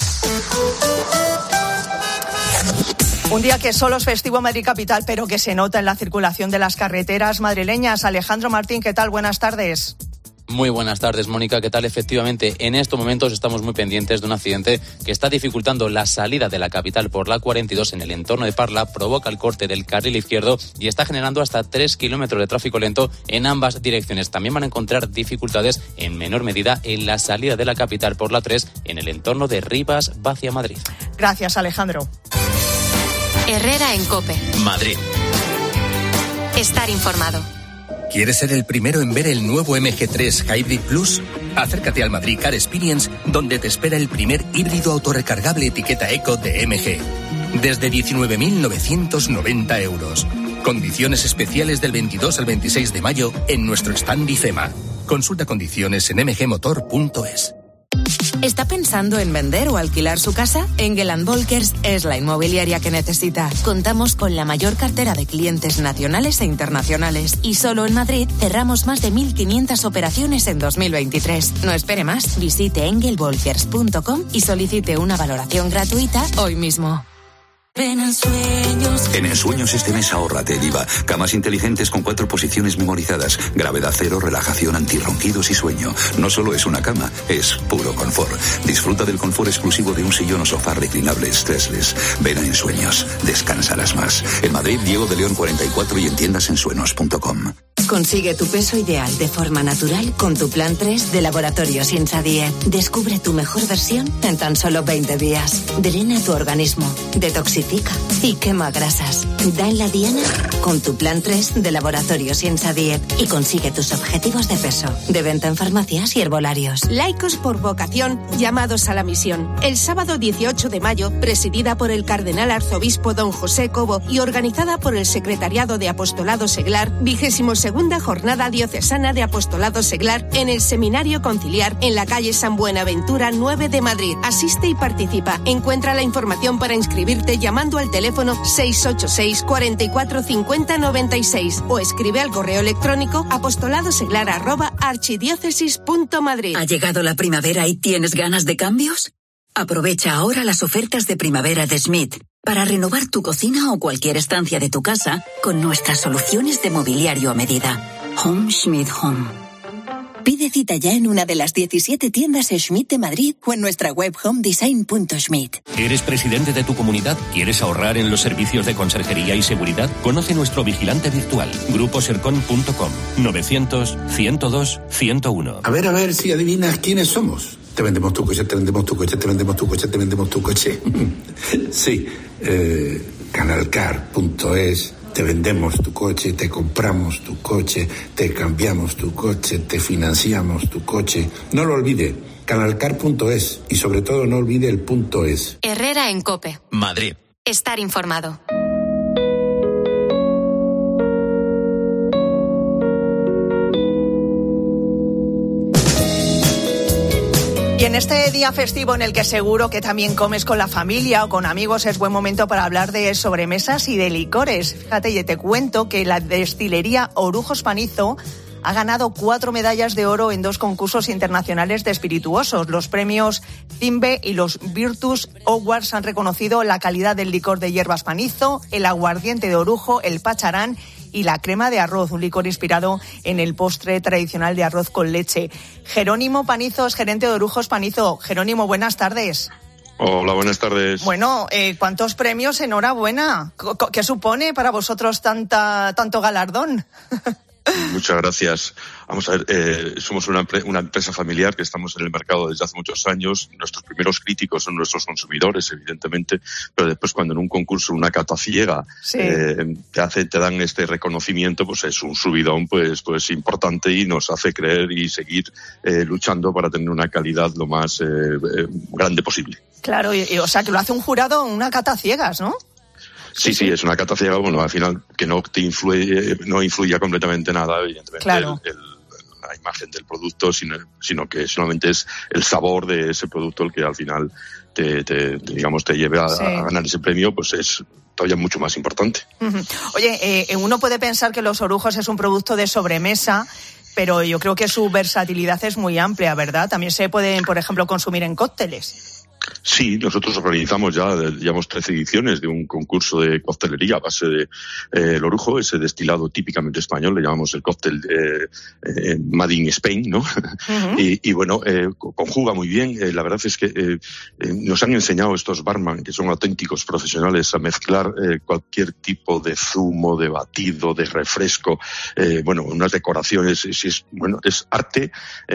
[SPEAKER 11] Un día que solo es festivo en Madrid capital, pero que se nota en la circulación de las carreteras madrileñas. Alejandro Martín, ¿qué tal? Buenas tardes.
[SPEAKER 21] Muy buenas tardes, Mónica. ¿Qué tal? Efectivamente, en estos momentos estamos muy pendientes de un accidente que está dificultando la salida de la capital por la cuarenta y dos en el entorno de Parla, provoca el corte del carril izquierdo y está generando hasta tres kilómetros de tráfico lento en ambas direcciones. También van a encontrar dificultades en menor medida en la salida de la capital por la tres en el entorno de Rivas hacia Madrid.
[SPEAKER 11] Gracias, Alejandro.
[SPEAKER 5] Herrera en COPE.
[SPEAKER 4] Madrid.
[SPEAKER 5] Estar informado.
[SPEAKER 22] ¿Quieres ser el primero en ver el nuevo M G tres Hybrid Plus? Acércate al Madrid Car Experience, donde te espera el primer híbrido autorrecargable etiqueta Eco de M G. Desde diecinueve mil novecientos noventa euros. Condiciones especiales del veintidós al veintiséis de mayo en nuestro stand IFEMA. Consulta condiciones en m g motor punto es.
[SPEAKER 23] ¿Está pensando en vender o alquilar su casa? Engel and Volkers es la inmobiliaria que necesita. Contamos con la mayor cartera de clientes nacionales e internacionales. Y solo en Madrid cerramos más de mil quinientas operaciones en dos mil veintitrés. No espere más, visite engel volkers punto com y solicite una valoración gratuita hoy mismo.
[SPEAKER 24] Ven en Sueños.
[SPEAKER 25] En Ensueños este mes ahórrate el I V A. Camas inteligentes con cuatro posiciones memorizadas. Gravedad cero, relajación, antirronquidos y sueño. No solo es una cama, es puro confort. Disfruta del confort exclusivo de un sillón o sofá reclinable stressless. Ven a Ensueños. Descansarás más. En Madrid, Diego de León cuarenta y cuatro y en tiendas ensuenos punto com.
[SPEAKER 23] Consigue tu peso ideal de forma natural con tu plan tres de Laboratorios InsaDiet. Descubre tu mejor versión en tan solo veinte días. Drena tu organismo, detoxifica y quema grasas. Da en la diana con tu plan tres de Laboratorios InsaDiet y consigue tus objetivos de peso. De venta en farmacias y herbolarios.
[SPEAKER 2] Laicos por vocación, llamados a la misión. El sábado dieciocho de mayo, presidida por el cardenal arzobispo don José Cobo y organizada por el Secretariado de Apostolado Seglar, vigésimo segunda jornada diocesana de Apostolado Seglar en el Seminario Conciliar en la calle San Buenaventura nueve de Madrid. Asiste y participa. Encuentra la información para inscribirte llamando al teléfono seis ocho seis, cuatro cuatro cinco cero, nueve seis o escribe al correo electrónico apostoladoseglar arroba archidiócesis punto madrid.
[SPEAKER 3] ¿Ha llegado la primavera y tienes ganas de cambios? Aprovecha ahora las ofertas de primavera de Schmidt para renovar tu cocina o cualquier estancia de tu casa con nuestras soluciones de mobiliario a medida. Home Schmidt Home. Pide cita ya en una de las diecisiete tiendas Schmidt de Madrid o en nuestra web homedesign punto schmidt.
[SPEAKER 22] ¿Eres presidente de tu comunidad? ¿Quieres ahorrar en los servicios de conserjería y seguridad? Conoce nuestro vigilante virtual, grupo sercon punto com, novecientos, ciento dos, ciento uno.
[SPEAKER 6] A ver, a ver si adivinas quiénes somos. Te vendemos tu coche, te vendemos tu coche, te vendemos tu coche, te vendemos tu coche. Sí, eh, canalcar punto es. Te vendemos tu coche, te compramos tu coche, te cambiamos tu coche, te financiamos tu coche. No lo olvide, canalcar punto es y sobre todo no olvide el punto es.
[SPEAKER 5] Herrera en COPE.
[SPEAKER 4] Madrid.
[SPEAKER 5] Estar informado.
[SPEAKER 11] Y en este día festivo en el que seguro que también comes con la familia o con amigos, es buen momento para hablar de sobremesas y de licores. Fíjate, y te cuento que la destilería Orujos Panizo ha ganado cuatro medallas de oro en dos concursos internacionales de espirituosos. Los premios Cimbe y los Virtus Awards han reconocido la calidad del licor de hierbas Panizo, el aguardiente de orujo, el pacharán y la crema de arroz, un licor inspirado en el postre tradicional de arroz con leche. Jerónimo Panizo es gerente de Orujos Panizo. Jerónimo, buenas tardes.
[SPEAKER 7] Hola, buenas tardes.
[SPEAKER 11] Bueno, eh, ¿cuántos premios? Enhorabuena. ¿Qué supone para vosotros tanta, tanto galardón?
[SPEAKER 7] Muchas gracias. Vamos a ver, eh, somos una, una empresa familiar que estamos en el mercado desde hace muchos años. Nuestros primeros críticos son nuestros consumidores, evidentemente, pero después cuando en un concurso, una cata ciega, sí. eh, te hace, te dan este reconocimiento, pues es un subidón, pues, pues importante y nos hace creer y seguir eh, luchando para tener una calidad lo más eh, eh, grande posible.
[SPEAKER 11] Claro, y, y, o sea que lo hace un jurado, una cata ciegas, ¿no?
[SPEAKER 7] Sí, sí, es una cata ciega, bueno, al final que no te influye, no influye completamente nada, evidentemente, claro. el, el, la imagen del producto, sino, sino que solamente es el sabor de ese producto el que al final te, te digamos, te lleve a, sí. a ganar ese premio, pues es todavía mucho más importante.
[SPEAKER 11] Uh-huh. Oye, eh, uno puede pensar que los orujos es un producto de sobremesa, pero yo creo que su versatilidad es muy amplia, ¿verdad? También se pueden, por ejemplo, consumir en cócteles.
[SPEAKER 7] Sí, nosotros organizamos ya, llevamos trece ediciones de un concurso de coctelería a base de eh, el orujo, ese destilado típicamente español, le llamamos el cóctel eh, eh, Made in Spain, ¿no? Uh-huh. y, y bueno, eh, conjuga muy bien. Eh, la verdad es que eh, eh, nos han enseñado estos barman, que son auténticos profesionales, a mezclar eh, cualquier tipo de zumo, de batido, de refresco, eh, bueno, unas decoraciones, si es, bueno, es arte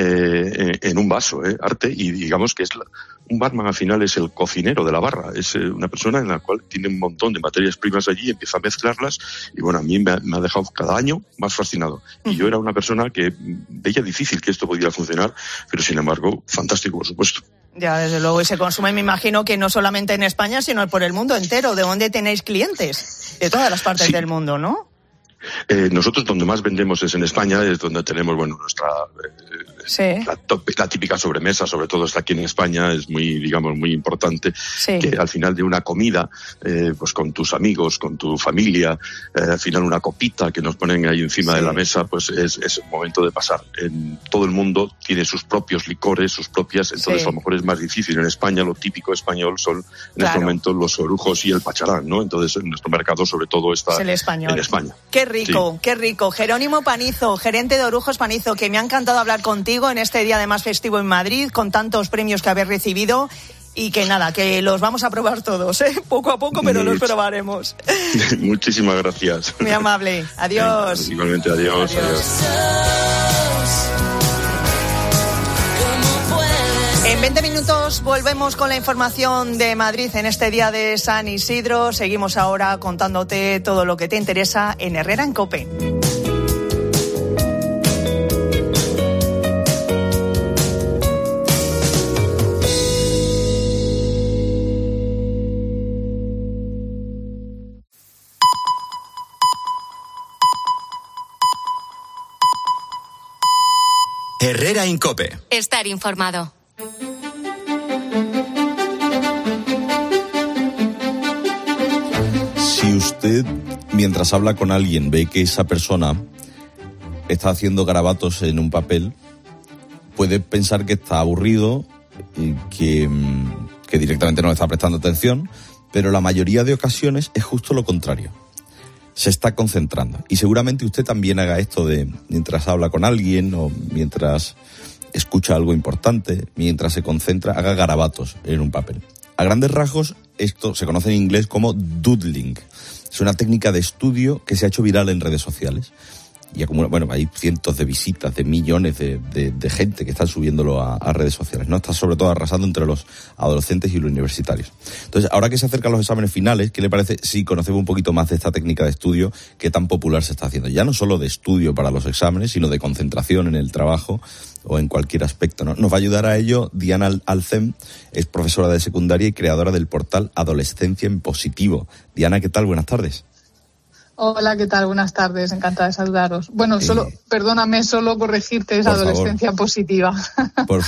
[SPEAKER 7] eh, en un vaso, eh, arte, y digamos que es la, un barman al final es el cocinero de la barra, es una persona en la cual tiene un montón de materias primas allí, empieza a mezclarlas y bueno, a mí me ha, me ha dejado cada año más fascinado. Y yo era una persona que veía difícil que esto pudiera funcionar, pero sin embargo, fantástico, por supuesto.
[SPEAKER 11] Ya, desde luego, y se consume, me imagino que no solamente en España, sino por el mundo entero. ¿De dónde tenéis clientes? De todas las partes sí. del mundo, ¿no?
[SPEAKER 7] Eh, nosotros donde más vendemos es en España, es donde tenemos, bueno, nuestra eh, sí. la, top, la típica sobremesa, sobre todo está aquí en España, es muy, digamos, muy importante, sí. que al final de una comida, eh, pues con tus amigos, con tu familia, eh, al final una copita que nos ponen ahí encima sí. de la mesa, pues es, es el momento de pasar. En todo el mundo tiene sus propios licores, sus propias, entonces sí. a lo mejor es más difícil. En España lo típico español son en claro. este momento los orujos y el pacharán, ¿no? Entonces en nuestro mercado sobre todo está es el español. En España.
[SPEAKER 11] Qué rico, sí. qué rico. Jerónimo Panizo, gerente de Orujos Panizo, que me ha encantado hablar contigo en este día además festivo en Madrid, con tantos premios que habéis recibido. y que nada, que los vamos a probar todos, ¿eh? Poco a poco, pero Much... los probaremos.
[SPEAKER 7] Muchísimas gracias.
[SPEAKER 11] Muy amable. Adiós.
[SPEAKER 7] Venga, igualmente, adiós. adiós. adiós.
[SPEAKER 11] En veinte minutos volvemos con la información de Madrid en este día de San Isidro. Seguimos ahora contándote todo lo que te interesa en Herrera en COPE.
[SPEAKER 4] Herrera en COPE.
[SPEAKER 5] Estar informado.
[SPEAKER 1] Si usted, mientras habla con alguien, ve que esa persona está haciendo garabatos en un papel, puede pensar que está aburrido y que, que directamente no le está prestando atención, pero la mayoría de ocasiones es justo lo contrario. Se está concentrando. Y seguramente usted también haga esto de mientras habla con alguien o mientras escucha algo importante, mientras se concentra, haga garabatos en un papel. A grandes rasgos, esto se conoce en inglés como doodling. Es una técnica de estudio que se ha hecho viral en redes sociales. Y acumula, bueno, hay cientos de visitas, de millones de, de, de gente que están subiéndolo a, a redes sociales, ¿no? Está sobre todo arrasando entre los adolescentes y los universitarios. Entonces, ahora que se acercan los exámenes finales, ¿qué le parece si conocemos un poquito más de esta técnica de estudio que tan popular se está haciendo? Ya no solo de estudio para los exámenes, sino de concentración en el trabajo o en cualquier aspecto, ¿no? Nos va a ayudar a ello Diana Alcem, es profesora de secundaria y creadora del portal Adolescencia en Positivo. Diana, ¿qué tal? Buenas tardes.
[SPEAKER 8] Hola, ¿qué tal? Buenas tardes, encantada de saludaros. Bueno, solo, eh, perdóname, solo corregirte, es adolescencia favor. positiva. Por...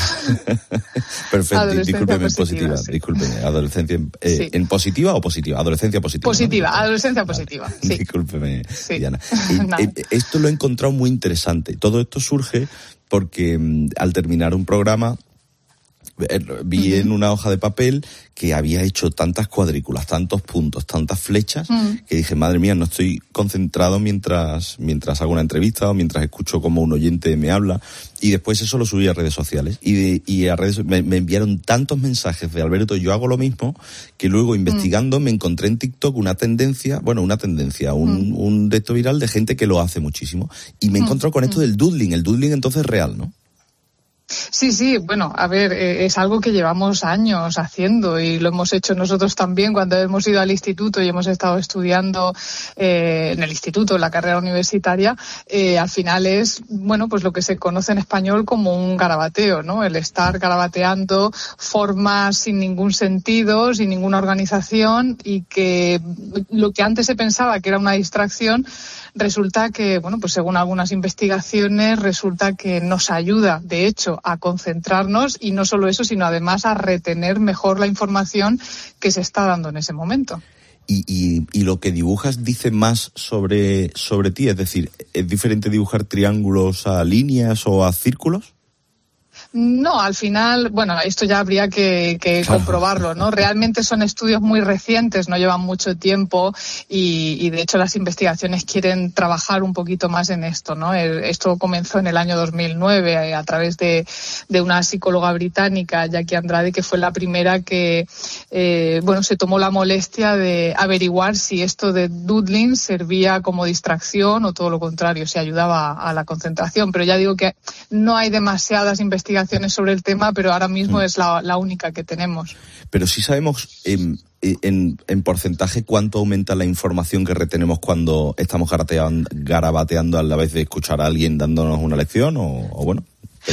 [SPEAKER 1] Perfecto, discúlpeme, positiva, sí. discúlpeme, adolescencia en, eh, sí. ¿en positiva o positiva? Adolescencia positiva.
[SPEAKER 8] Positiva,
[SPEAKER 1] ¿no?
[SPEAKER 8] adolescencia positiva,
[SPEAKER 1] vale.
[SPEAKER 8] sí.
[SPEAKER 1] Discúlpeme, sí. Diana. Y, eh, esto lo he encontrado muy interesante. Todo esto surge porque mm, al terminar un programa vi uh-huh. en una hoja de papel que había hecho tantas cuadrículas, tantos puntos, tantas flechas, uh-huh. que dije, madre mía, no estoy concentrado mientras mientras hago una entrevista o mientras escucho como un oyente me habla. Y después eso lo subí a redes sociales. Y, de, y a redes me, me enviaron tantos mensajes de Alberto, yo hago lo mismo, que luego investigando uh-huh. me encontré en TikTok una tendencia, bueno, una tendencia, un, uh-huh. un de esto viral de gente que lo hace muchísimo. Y me uh-huh. encontré con esto del doodling. El doodling entonces es real, ¿no?
[SPEAKER 8] Sí, sí, bueno, a ver, eh, es algo que llevamos años haciendo y lo hemos hecho nosotros también cuando hemos ido al instituto y hemos estado estudiando eh, en el instituto, en la carrera universitaria. Eh, al final es, bueno, pues lo que se conoce en español como un garabateo, ¿no? El estar garabateando formas sin ningún sentido, sin ninguna organización y que lo que antes se pensaba que era una distracción, resulta que, bueno, pues según algunas investigaciones, resulta que nos ayuda, de hecho, a concentrarnos y no solo eso, sino además a retener mejor la información que se está dando en ese momento.
[SPEAKER 1] Y, y, y lo que dibujas dice más sobre, sobre ti, es decir, ¿es diferente dibujar triángulos a líneas o a círculos?
[SPEAKER 8] No, al final, bueno, esto ya habría que, que comprobarlo, ¿no? Realmente son estudios muy recientes, no llevan mucho tiempo y, y de hecho las investigaciones quieren trabajar un poquito más en esto, ¿no? Esto comenzó en el año dos mil nueve a través de, de una psicóloga británica, Jackie Andrade, que fue la primera que, eh, bueno, se tomó la molestia de averiguar si esto de doodling servía como distracción o todo lo contrario, si ayudaba a la concentración. Pero ya digo que no hay demasiadas investigaciones sobre el tema, pero ahora mismo mm. es la, la única que tenemos.
[SPEAKER 1] Pero sí sabemos en, en, en porcentaje cuánto aumenta la información que retenemos cuando estamos garabateando, garabateando a la vez de escuchar a alguien dándonos una lección o, o bueno...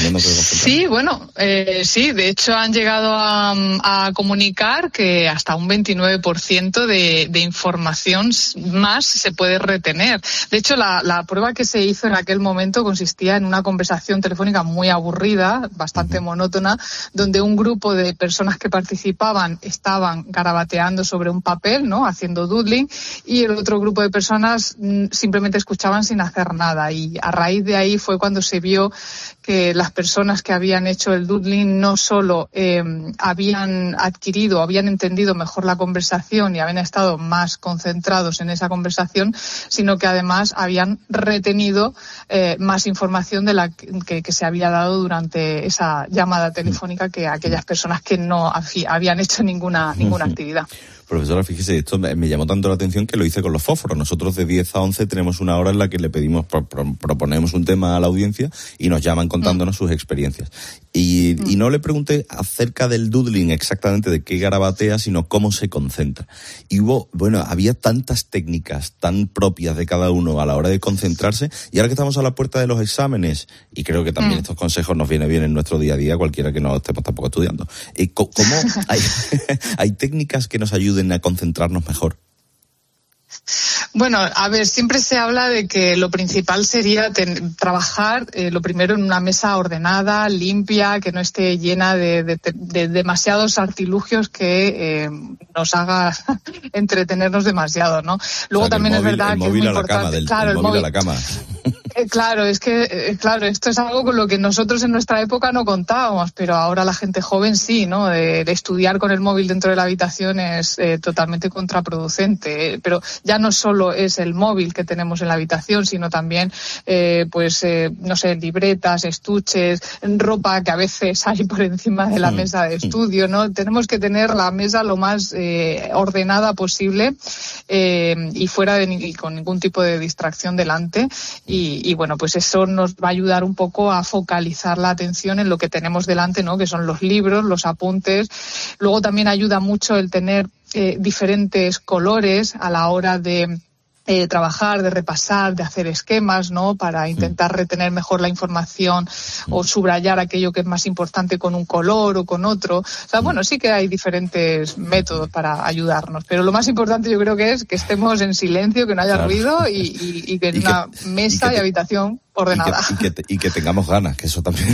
[SPEAKER 8] Sí, bueno, eh, sí, de hecho han llegado a, a comunicar que hasta un veintinueve por ciento de, de información más se puede retener. De hecho, la, la prueba que se hizo en aquel momento consistía en una conversación telefónica muy aburrida, bastante uh-huh. monótona, donde un grupo de personas que participaban estaban garabateando sobre un papel, ¿no?, haciendo doodling, y el otro grupo de personas mm, simplemente escuchaban sin hacer nada. Y a raíz de ahí fue cuando se vio que las personas que habían hecho el doodling no solo eh, habían adquirido, habían entendido mejor la conversación y habían estado más concentrados en esa conversación, sino que además habían retenido eh, más información de la que, que se había dado durante esa llamada telefónica que aquellas personas que no habían hecho ninguna, ninguna actividad.
[SPEAKER 1] Profesora, fíjese, esto me, me llamó tanto la atención que lo hice con los fósforos. Nosotros de diez a once tenemos una hora en la que le pedimos, pro, pro, proponemos un tema a la audiencia y nos llaman contándonos mm. sus experiencias. Y, mm. y no le pregunté acerca del doodling exactamente de qué garabatea, sino cómo se concentra. Y hubo, bueno, había tantas técnicas tan propias de cada uno a la hora de concentrarse, y ahora que estamos a la puerta de los exámenes, y creo que también mm. estos consejos nos vienen bien en nuestro día a día, cualquiera que no estemos tampoco estudiando. Eh, ¿Cómo hay, hay técnicas que nos ayuden a concentrarnos mejor?
[SPEAKER 8] Bueno, a ver, siempre se habla de que lo principal sería ten, trabajar, eh, lo primero, en una mesa ordenada, limpia, que no esté llena de, de, de demasiados artilugios que eh, nos haga entretenernos demasiado, ¿no? Luego o sea, también
[SPEAKER 1] móvil,
[SPEAKER 8] es verdad
[SPEAKER 1] el
[SPEAKER 8] que es
[SPEAKER 1] móvil
[SPEAKER 8] muy
[SPEAKER 1] a la
[SPEAKER 8] importante.
[SPEAKER 1] Cama, del,
[SPEAKER 8] claro,
[SPEAKER 1] el,
[SPEAKER 8] el
[SPEAKER 1] móvil
[SPEAKER 8] móvil
[SPEAKER 1] a la cama.
[SPEAKER 8] Eh, claro, es que, eh, claro, esto es algo con lo que nosotros en nuestra época no contábamos, pero ahora la gente joven sí, ¿no? De, de estudiar con el móvil dentro de la habitación es eh, totalmente contraproducente, eh, pero ya no solo es el móvil que tenemos en la habitación, sino también, eh, pues, eh, no sé, libretas, estuches, ropa que a veces hay por encima de la mesa de estudio, ¿no? Tenemos que tener la mesa lo más eh, ordenada posible eh, y fuera de y con ningún tipo de distracción delante. Y, y bueno, pues eso nos va a ayudar un poco a focalizar la atención en lo que tenemos delante, ¿no? Que son los libros, los apuntes. Luego también ayuda mucho el tener eh, diferentes colores a la hora de Eh, trabajar, de repasar, de hacer esquemas, ¿no? Para intentar retener mejor la información o subrayar aquello que es más importante con un color o con otro. O sea, bueno, sí que hay diferentes métodos para ayudarnos, pero lo más importante yo creo que es que estemos en silencio, que no haya claro. ruido y, y, y que en y una que, mesa y, y habitación ordenada.
[SPEAKER 1] Y que, y, que, y que tengamos ganas, que eso también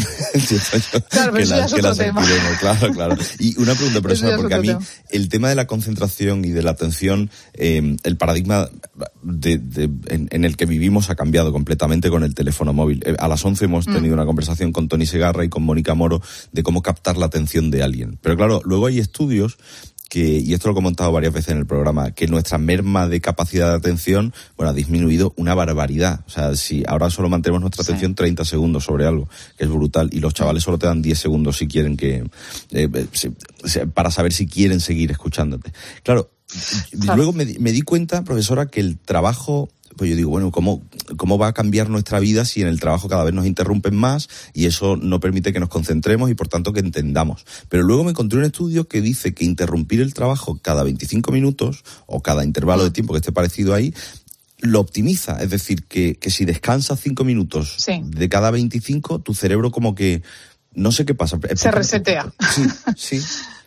[SPEAKER 8] claro, pero eso ya es otro tema.
[SPEAKER 1] Claro, claro. Y una pregunta, profesora, porque a mí tema. el tema de la concentración y de la atención, eh, el paradigma de, de, en, en el que vivimos ha cambiado completamente con el teléfono móvil. Eh, a las once hemos mm. tenido una conversación con Tony Segarra y con Mónica Moro de cómo captar la atención de alguien. Pero claro, luego hay estudios que, y esto lo he comentado varias veces en el programa, que nuestra merma de capacidad de atención, bueno, ha disminuido una barbaridad. O sea, si ahora solo mantenemos nuestra atención sí. treinta segundos sobre algo, que es brutal, y los chavales solo te dan diez segundos si quieren que, eh, si, para saber si quieren seguir escuchándote. Claro, claro. luego me, me di cuenta, profesora, que el trabajo, pues yo digo, bueno, ¿cómo, ¿cómo va a cambiar nuestra vida si en el trabajo cada vez nos interrumpen más y eso no permite que nos concentremos y por tanto que entendamos? Pero luego me encontré un estudio que dice que interrumpir el trabajo cada veinticinco minutos o cada intervalo de tiempo que esté parecido ahí lo optimiza. Es decir, que, que si descansas cinco minutos sí. de cada veinticinco, tu cerebro como que, no sé qué pasa.
[SPEAKER 8] Se resetea.
[SPEAKER 1] Sí, sí.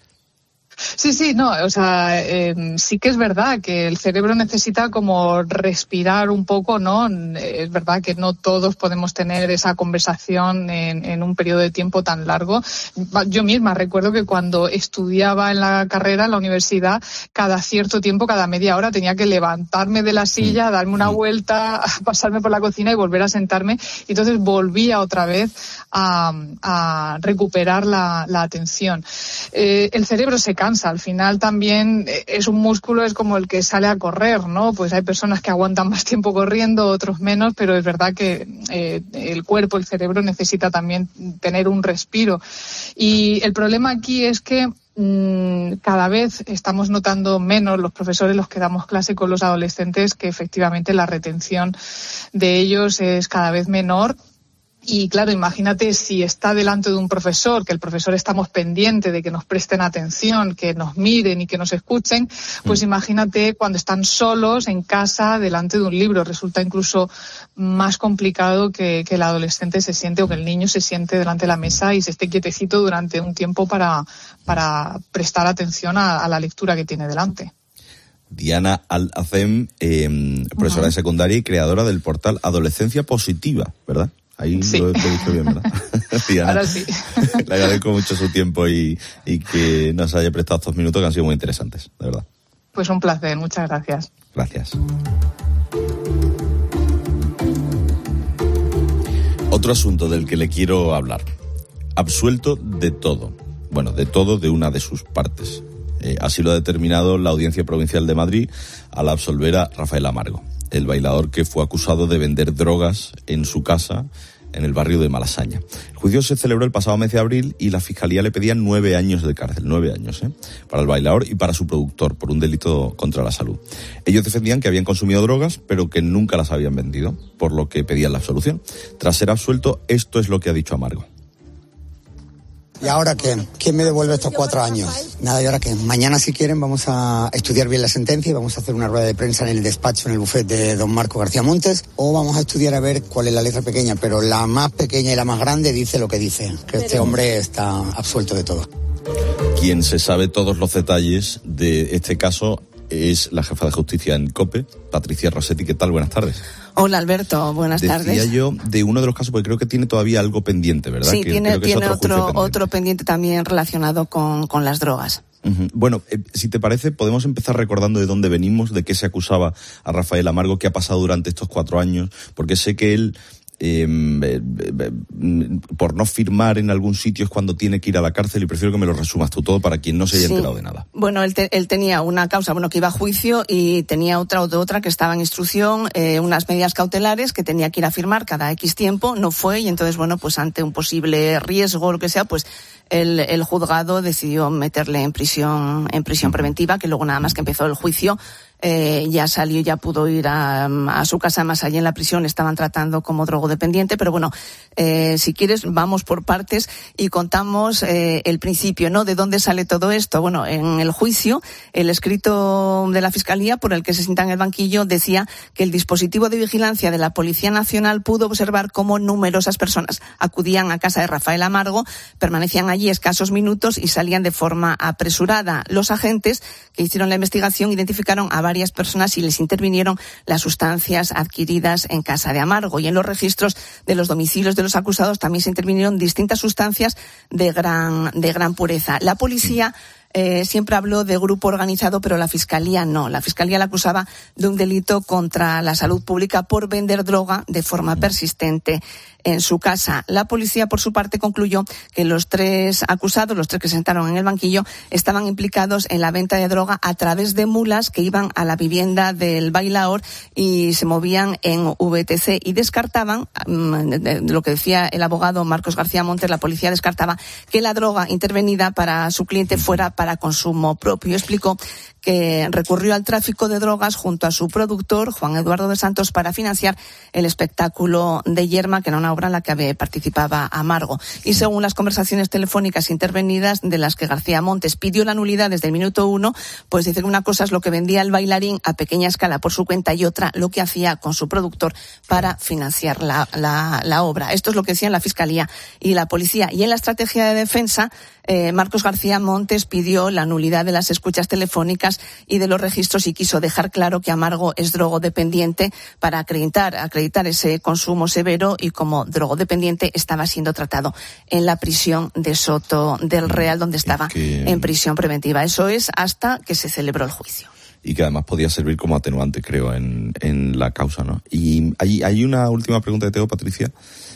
[SPEAKER 8] Sí, sí, no, o sea, eh, sí que es verdad que el cerebro necesita como respirar un poco, ¿no? Es verdad que no todos podemos tener esa conversación en, en un periodo de tiempo tan largo. Yo misma recuerdo que cuando estudiaba en la carrera, en la universidad, cada cierto tiempo, cada media hora, tenía que levantarme de la silla, darme una vuelta, pasarme por la cocina y volver a sentarme. Y entonces volvía otra vez a, a recuperar la, la atención. Eh, el cerebro se cansa. Al final también es un músculo, es como el que sale a correr, ¿no? Pues hay personas que aguantan más tiempo corriendo, otros menos, pero es verdad que eh, el cuerpo, el cerebro necesita también tener un respiro. Y el problema aquí es que mmm, cada vez estamos notando menos los profesores, los que damos clase con los adolescentes, que efectivamente la retención de ellos es cada vez menor. Y claro, imagínate si está delante de un profesor, que el profesor estamos pendiente de que nos presten atención, que nos miren y que nos escuchen, pues mm. imagínate cuando están solos en casa delante de un libro. Resulta incluso más complicado que, que el adolescente se siente o que el niño se siente delante de la mesa y se esté quietecito durante un tiempo para, para prestar atención a, a la lectura que tiene delante.
[SPEAKER 1] Diana Al-Azem, eh, profesora uh-huh. de secundaria y creadora del portal Adolescencia Positiva, ¿verdad? Ahí sí. lo he dicho bien, ¿verdad? Diana,
[SPEAKER 8] ahora sí.
[SPEAKER 1] Le agradezco mucho su tiempo y, y que nos haya prestado estos minutos que han sido muy interesantes, de verdad.
[SPEAKER 8] Pues un placer, muchas gracias.
[SPEAKER 1] Gracias. Otro asunto del que le quiero hablar. Absuelto de todo. Bueno, de todo de una de sus partes. Eh, así lo ha determinado la Audiencia Provincial de Madrid al absolver a Rafael Amargo, el bailador que fue acusado de vender drogas en su casa en el barrio de Malasaña. El juicio se celebró el pasado mes de abril y la Fiscalía le pedía nueve años de cárcel, nueve años, ¿eh? para el bailador y para su productor, por un delito contra la salud. Ellos defendían que habían consumido drogas, pero que nunca las habían vendido, por lo que pedían la absolución. Tras ser absuelto, esto es lo que ha dicho Amargo.
[SPEAKER 9] ¿Y ahora qué? ¿Quién me devuelve estos cuatro años? Nada, ¿y ahora qué? Mañana, si quieren, vamos a estudiar bien la sentencia y vamos a hacer una rueda de prensa en el despacho, en el bufete de don Marcos García Montes, o vamos a estudiar a ver cuál es la letra pequeña, pero la más pequeña y la más grande dice lo que dice, que este hombre está absuelto de todo.
[SPEAKER 1] Quien se sabe todos los detalles de este caso es la jefa de justicia en COPE, Patricia Rossetti. ¿Qué tal? Buenas tardes.
[SPEAKER 10] Hola, Alberto, buenas
[SPEAKER 1] Decía
[SPEAKER 10] tardes.
[SPEAKER 1] Decía yo de uno de los casos, porque creo que tiene todavía algo pendiente, ¿verdad?
[SPEAKER 10] Sí,
[SPEAKER 1] que,
[SPEAKER 10] tiene,
[SPEAKER 1] creo que
[SPEAKER 10] tiene
[SPEAKER 1] otro,
[SPEAKER 10] otro,
[SPEAKER 1] pendiente.
[SPEAKER 10] otro pendiente también relacionado con, con las drogas.
[SPEAKER 1] Uh-huh. Bueno, eh, si te parece, podemos empezar recordando de dónde venimos, de qué se acusaba a Rafael Amargo, qué ha pasado durante estos cuatro años, porque sé que él, eh, eh, eh, por no firmar en algún sitio es cuando tiene que ir a la cárcel, y prefiero que me lo resumas tú todo para quien no se haya
[SPEAKER 10] Sí.
[SPEAKER 1] enterado de nada.
[SPEAKER 10] Bueno, él, te, él tenía una causa, bueno, que iba a juicio y tenía otra otra que estaba en instrucción, eh, unas medidas cautelares que tenía que ir a firmar cada X tiempo, no fue, y entonces, bueno, pues ante un posible riesgo o lo que sea, pues el, el juzgado decidió meterle en prisión, en prisión preventiva, que luego nada más que empezó el juicio, Eh, ya salió, ya pudo ir a, a su casa. Más allá en la prisión estaban tratando como drogodependiente, pero bueno, eh, si quieres vamos por partes y contamos eh, el principio, ¿no? ¿De dónde sale todo esto? Bueno, en el juicio, el escrito de la Fiscalía por el que se sienta en el banquillo decía que el dispositivo de vigilancia de la Policía Nacional pudo observar cómo numerosas personas acudían a casa de Rafael Amargo, permanecían allí escasos minutos y salían de forma apresurada. Los agentes que hicieron la investigación identificaron a varias personas y les intervinieron las sustancias adquiridas en casa de Amargo, y en los registros de los domicilios de los acusados también se intervinieron distintas sustancias de gran de gran pureza. La policía Eh, siempre habló de grupo organizado, pero la Fiscalía no. La Fiscalía la acusaba de un delito contra la salud pública por vender droga de forma persistente en su casa. La policía, por su parte, concluyó que los tres acusados, los tres que se sentaron en el banquillo, estaban implicados en la venta de droga a través de mulas que iban a la vivienda del bailaor y se movían en V T C, y descartaban, de lo que decía el abogado Marcos García Montes, la policía descartaba que la droga intervenida para su cliente fuera para consumo propio. Explicó que recurrió al tráfico de drogas junto a su productor, Juan Eduardo de Santos, para financiar el espectáculo de Yerma, que era una obra en la que participaba Amargo. Y según las conversaciones telefónicas intervenidas, de las que García Montes pidió la nulidad desde el minuto uno, pues dice que una cosa es lo que vendía el bailarín a pequeña escala por su cuenta y otra lo que hacía con su productor para financiar la, la, la obra. Esto es lo que decían la Fiscalía y la Policía. Y en la estrategia de defensa, eh, Marcos García Montes pidió la nulidad de las escuchas telefónicas y de los registros, y quiso dejar claro que Amargo es drogodependiente para acreditar, acreditar ese consumo severo, y como drogodependiente estaba siendo tratado en la prisión de Soto del Real, donde estaba que... en prisión preventiva. Eso es hasta que se celebró el juicio.
[SPEAKER 1] Y que además podía servir como atenuante, creo, en, en la causa, ¿no? Y hay, hay una última pregunta que tengo, Patricia.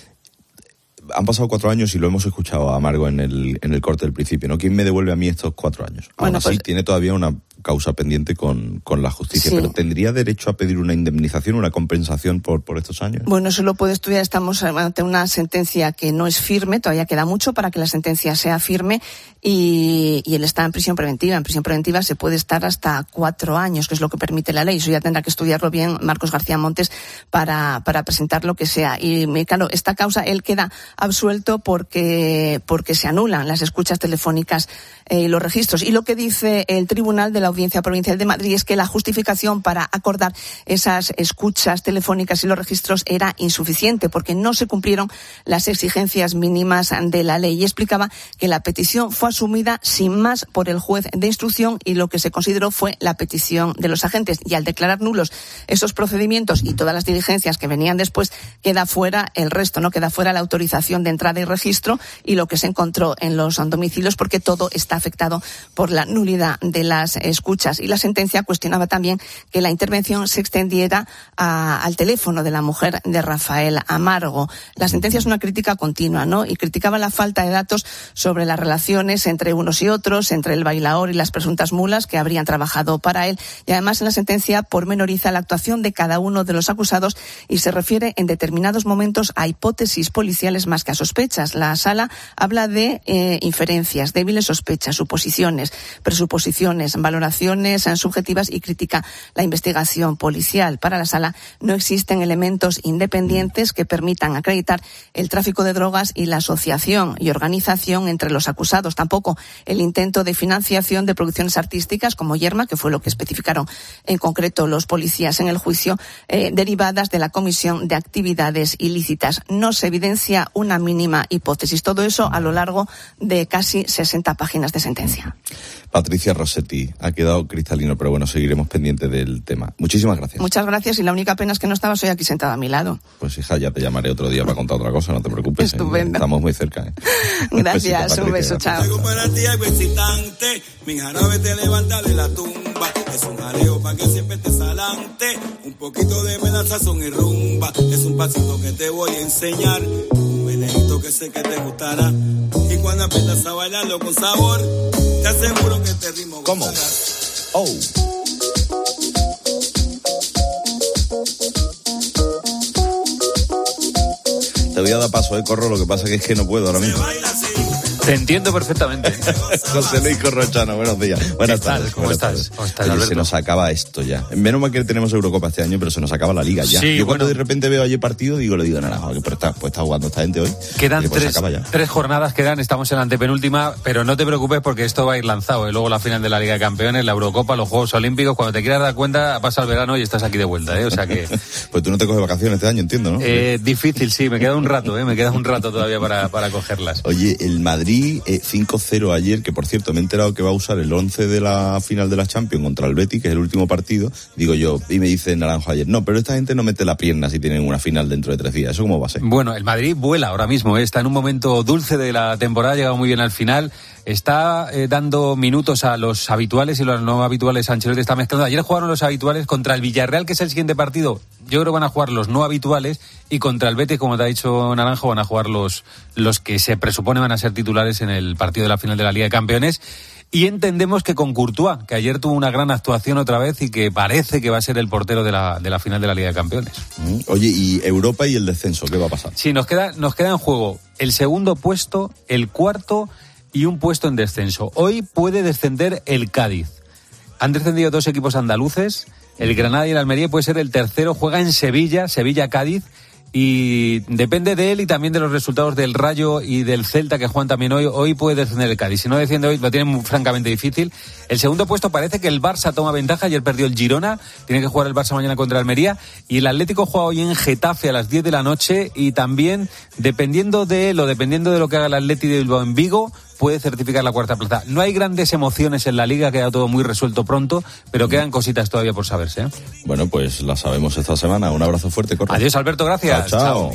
[SPEAKER 1] Han pasado cuatro años y lo hemos escuchado a Amargo en el, en el corte del principio, ¿no? ¿Quién me devuelve a mí estos cuatro años? Bueno, Aún así, pues, tiene todavía una causa pendiente con, con la justicia, sí. Pero ¿tendría derecho a pedir una indemnización, una compensación por, por estos años?
[SPEAKER 10] Bueno, eso lo puede estudiar. Estamos ante una sentencia que no es firme, todavía queda mucho para que la sentencia sea firme, y, y él está en prisión preventiva. En prisión preventiva se puede estar hasta cuatro años, que es lo que permite la ley. Eso ya tendrá que estudiarlo bien Marcos García Montes para, para presentar lo que sea. Y claro, esta causa, él queda absuelto porque, porque se anulan las escuchas telefónicas y eh, los registros. Y lo que dice el Tribunal de la Audiencia Provincial de Madrid es que la justificación para acordar esas escuchas telefónicas y los registros era insuficiente, porque no se cumplieron las exigencias mínimas de la ley. Y explicaba que la petición fue asumida sin más por el juez de instrucción, y lo que se consideró fue la petición de los agentes. Y al declarar nulos esos procedimientos y todas las diligencias que venían después, queda fuera el resto, no queda fuera la autorización situación de entrada y registro y lo que se encontró en los domicilios, porque todo está afectado por la nulidad de las escuchas. Y la sentencia cuestionaba también que la intervención se extendiera a, al teléfono de la mujer de Rafael Amargo. La sentencia es una crítica continua, ¿no? Y criticaba la falta de datos sobre las relaciones entre unos y otros, entre el bailaor y las presuntas mulas que habrían trabajado para él. Y además en la sentencia pormenoriza la actuación de cada uno de los acusados y se refiere en determinados momentos a hipótesis policiales más que a sospechas. La sala habla de eh, inferencias, débiles sospechas, suposiciones, presuposiciones, valoraciones subjetivas y critica la investigación policial. Para la sala no existen elementos independientes que permitan acreditar el tráfico de drogas y la asociación y organización entre los acusados. Tampoco el intento de financiación de producciones artísticas como Yerma, que fue lo que especificaron en concreto los policías en el juicio, eh, derivadas de la comisión de actividades ilícitas. No se evidencia una mínima hipótesis. Todo eso a lo largo de casi sesenta páginas de sentencia.
[SPEAKER 1] Patricia Rossetti, ha quedado cristalino, pero bueno, seguiremos pendientes del tema. Muchísimas gracias.
[SPEAKER 10] Muchas gracias, y la única pena es que no estabas hoy aquí sentada a mi lado.
[SPEAKER 1] Pues hija, ya te llamaré otro día para contar otra cosa, no te preocupes.
[SPEAKER 10] Estupendo.
[SPEAKER 1] ¿eh? Estamos muy cerca. ¿eh?
[SPEAKER 10] Gracias,
[SPEAKER 1] besito,
[SPEAKER 10] un beso, chao.
[SPEAKER 12] Para ti algo excitante, mi jarabe te levanta de la tumba, es un jaleo pa' que siempre estés adelante, un poquito de medazazón y rumba, es un pasito que te voy a enseñar, un venenito que sé que te gustará, y cuando aprendas a bailarlo con sabor, te aseguro que te ritmo
[SPEAKER 1] ¿Cómo? Oh. Te voy a dar paso, eh, Corro, lo que pasa que es que no puedo ahora mismo.
[SPEAKER 13] Te entiendo perfectamente.
[SPEAKER 1] José Luis Corrochano, buenos días. Buenas
[SPEAKER 13] ¿Qué tal?
[SPEAKER 1] tardes.
[SPEAKER 13] ¿Cómo
[SPEAKER 1] buenas
[SPEAKER 13] estás?
[SPEAKER 1] tardes.
[SPEAKER 13] ¿Cómo estás,
[SPEAKER 1] Oye,
[SPEAKER 13] Alberto?
[SPEAKER 1] se nos acaba esto ya. Menos mal que tenemos Eurocopa este año, pero se nos acaba la liga ya.
[SPEAKER 13] Sí,
[SPEAKER 1] Yo cuando
[SPEAKER 13] bueno.
[SPEAKER 1] de repente veo ayer partido, digo, le digo, Naranjo, pero está, pues está jugando esta gente hoy.
[SPEAKER 13] Quedan
[SPEAKER 1] Y pues se
[SPEAKER 13] tres,
[SPEAKER 1] acaba ya.
[SPEAKER 13] tres jornadas, quedan, estamos en la antepenúltima, pero no te preocupes porque esto va a ir lanzado. ¿eh? Luego la final de la Liga de Campeones, la Eurocopa, los Juegos Olímpicos, cuando te quieras dar cuenta, pasa el verano y estás aquí de vuelta. ¿eh? O sea que...
[SPEAKER 1] Pues tú no te coges vacaciones este año, entiendo, ¿no?
[SPEAKER 13] Eh, difícil, sí, me queda un rato, ¿eh? me queda un rato todavía para, para cogerlas.
[SPEAKER 1] Oye, el Madrid eh, cinco cero ayer, que por cierto me he enterado que va a usar el once de la final de la Champions contra el Betis, que es el último partido, digo yo, y me dice Naranjo ayer, no, pero esta gente no mete la pierna si tienen una final dentro de tres días, ¿eso cómo va a ser?
[SPEAKER 13] Bueno, el Madrid vuela ahora mismo, ¿eh? está en un momento dulce de la temporada, ha llegado muy bien al final, está eh, dando minutos a los habituales y los no habituales. Ancelotti está mezclando. Ayer jugaron los habituales contra el Villarreal, que es el siguiente partido. Yo creo que van a jugar los no habituales, y contra el Betis, como te ha dicho Naranjo, van a jugar los, los que se presupone van a ser titulares en el partido de la final de la Liga de Campeones. Y entendemos que con Courtois, que ayer tuvo una gran actuación otra vez y que parece que va a ser el portero de la, de la final de la Liga de Campeones.
[SPEAKER 1] Mm, Oye, ¿y Europa y el descenso? ¿Qué va a pasar?
[SPEAKER 13] Sí, nos queda, nos queda en juego el segundo puesto, el cuarto y un puesto en descenso. Hoy puede descender el Cádiz. Han descendido dos equipos andaluces, el Granada y el Almería, y puede ser el tercero. Juega en Sevilla, Sevilla-Cádiz. Y depende de él y también de los resultados del Rayo y del Celta, que juegan también hoy. Hoy puede descender el Cádiz. Si no desciende hoy, lo tienen muy, francamente difícil. El segundo puesto parece que el Barça toma ventaja. Ayer perdió el Girona. Tiene que jugar el Barça mañana contra el Almería. Y el Atlético juega hoy en Getafe a las diez de la noche. Y también, dependiendo de él o dependiendo de lo que haga el Atlético de Bilbao en Vigo, puede certificar la cuarta plaza. No hay grandes emociones en la Liga, queda todo muy resuelto pronto, pero quedan cositas todavía por saberse. ¿eh?
[SPEAKER 1] Bueno, pues la sabemos esta semana. Un abrazo fuerte, Corro.
[SPEAKER 13] Adiós, Alberto, gracias.
[SPEAKER 1] Chao, chao.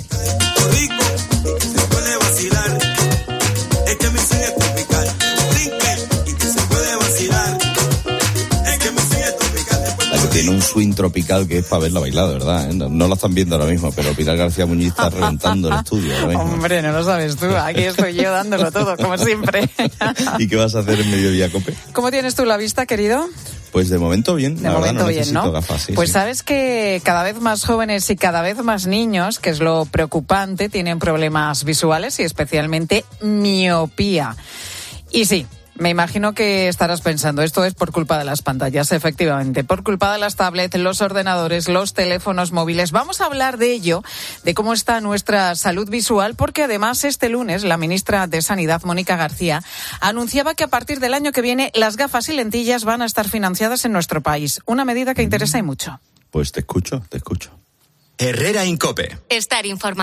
[SPEAKER 1] La que tiene un swing tropical que es para verla bailar, de verdad. ¿eh? No, no la están viendo ahora mismo, pero Pilar García Muñiz está reventando el estudio ahora mismo.
[SPEAKER 14] Hombre, no lo sabes tú, aquí estoy yo dándolo todo, como siempre.
[SPEAKER 1] ¿Y qué vas a hacer en Mediodía Cope?
[SPEAKER 14] ¿Cómo tienes tú la vista, querido?
[SPEAKER 1] Pues de momento bien,
[SPEAKER 14] De
[SPEAKER 1] la
[SPEAKER 14] momento
[SPEAKER 1] verdad, no
[SPEAKER 14] bien,
[SPEAKER 1] necesito
[SPEAKER 14] ¿no?
[SPEAKER 1] gafas. Sí,
[SPEAKER 14] pues
[SPEAKER 1] sí.
[SPEAKER 14] sabes que cada vez más jóvenes y cada vez más niños, que es lo preocupante, tienen problemas visuales y especialmente miopía. Y sí, me imagino que estarás pensando, esto es por culpa de las pantallas, efectivamente, por culpa de las tablets, los ordenadores, los teléfonos móviles. Vamos a hablar de ello, de cómo está nuestra salud visual, porque además este lunes la ministra de Sanidad, Mónica García, anunciaba que a partir del año que viene las gafas y lentillas van a estar financiadas en nuestro país. Una medida que interesa y mucho.
[SPEAKER 1] Pues te escucho, te escucho.
[SPEAKER 4] Herrera Incope.
[SPEAKER 5] Estar informado.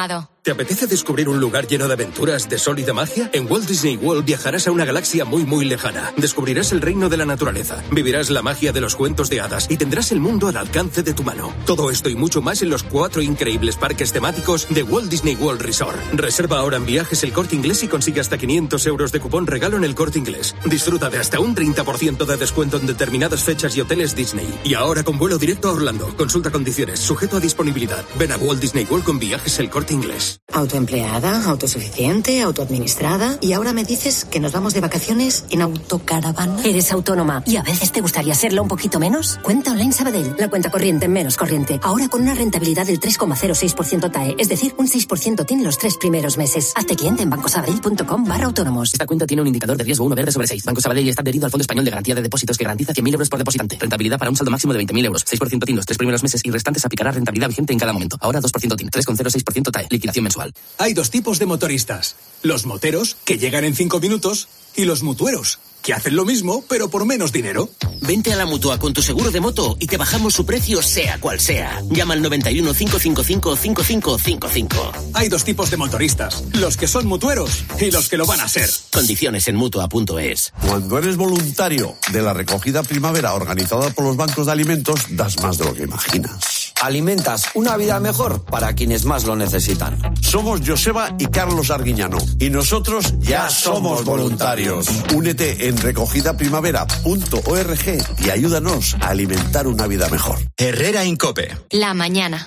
[SPEAKER 15] ¿Te apetece descubrir un lugar lleno de aventuras, de sol y de magia? En Walt Disney World viajarás a una galaxia muy muy lejana. Descubrirás el reino de la naturaleza, vivirás la magia de los cuentos de hadas y tendrás el mundo al alcance de tu mano. Todo esto y mucho más en los cuatro increíbles parques temáticos de Walt Disney World Resort. Reserva ahora en Viajes El Corte Inglés y consigue hasta quinientos euros de cupón regalo en El Corte Inglés. Disfruta de hasta un treinta por ciento de descuento en determinadas fechas y hoteles Disney. Y ahora con vuelo directo a Orlando. Consulta condiciones, sujeto a disponibilidad. Ven a Walt Disney World con Viajes El Corte Inglés.
[SPEAKER 16] Autoempleada, autosuficiente, autoadministrada. Y ahora me dices que nos vamos de vacaciones en autocaravana.
[SPEAKER 17] ¿Eres autónoma y a veces te gustaría serlo un poquito menos? Cuenta Online Sabadell, la cuenta corriente menos corriente. Ahora con una rentabilidad del tres coma cero seis por ciento T A E, es decir, un seis por ciento T I N los tres primeros meses. Hazte cliente en bancosabadell.com barra autónomos.
[SPEAKER 18] Esta cuenta tiene un indicador de riesgo uno verde sobre seis. Banco Sabadell está adherido al Fondo Español de Garantía de Depósitos que garantiza cien mil euros por depositante. Rentabilidad para un saldo máximo de veinte mil euros. seis por ciento T I N los tres primeros meses y restantes aplicará rentabilidad vigente en cada momento. Ahora dos por ciento T I N, tres coma cero seis por ciento T A E. Liquidación mensual.
[SPEAKER 19] Hay dos tipos de motoristas. Los moteros, que llegan en cinco minutos, y los mutueros, que hacen lo mismo, pero por menos dinero.
[SPEAKER 26] Vente a la Mutua con tu seguro de moto y te bajamos su precio sea cual sea. Llama al noventa y uno, cinco cinco cinco, cinco cinco cinco cinco.
[SPEAKER 19] Hay dos tipos de motoristas, los que son mutueros y los que lo van a ser.
[SPEAKER 26] Condiciones en Mutua punto es.
[SPEAKER 27] Cuando eres voluntario de la recogida primavera organizada por los bancos de alimentos, das más de lo que imaginas.
[SPEAKER 28] Alimentas una vida mejor para quienes más lo necesitan.
[SPEAKER 27] Somos Joseba y Carlos Arguiñano y nosotros ya somos voluntarios. Únete en recogida primavera punto org y ayúdanos a alimentar una vida mejor.
[SPEAKER 4] Herrera Incope.
[SPEAKER 5] La mañana.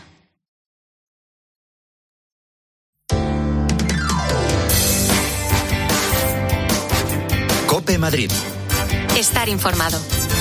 [SPEAKER 4] Cope Madrid.
[SPEAKER 5] Estar informado.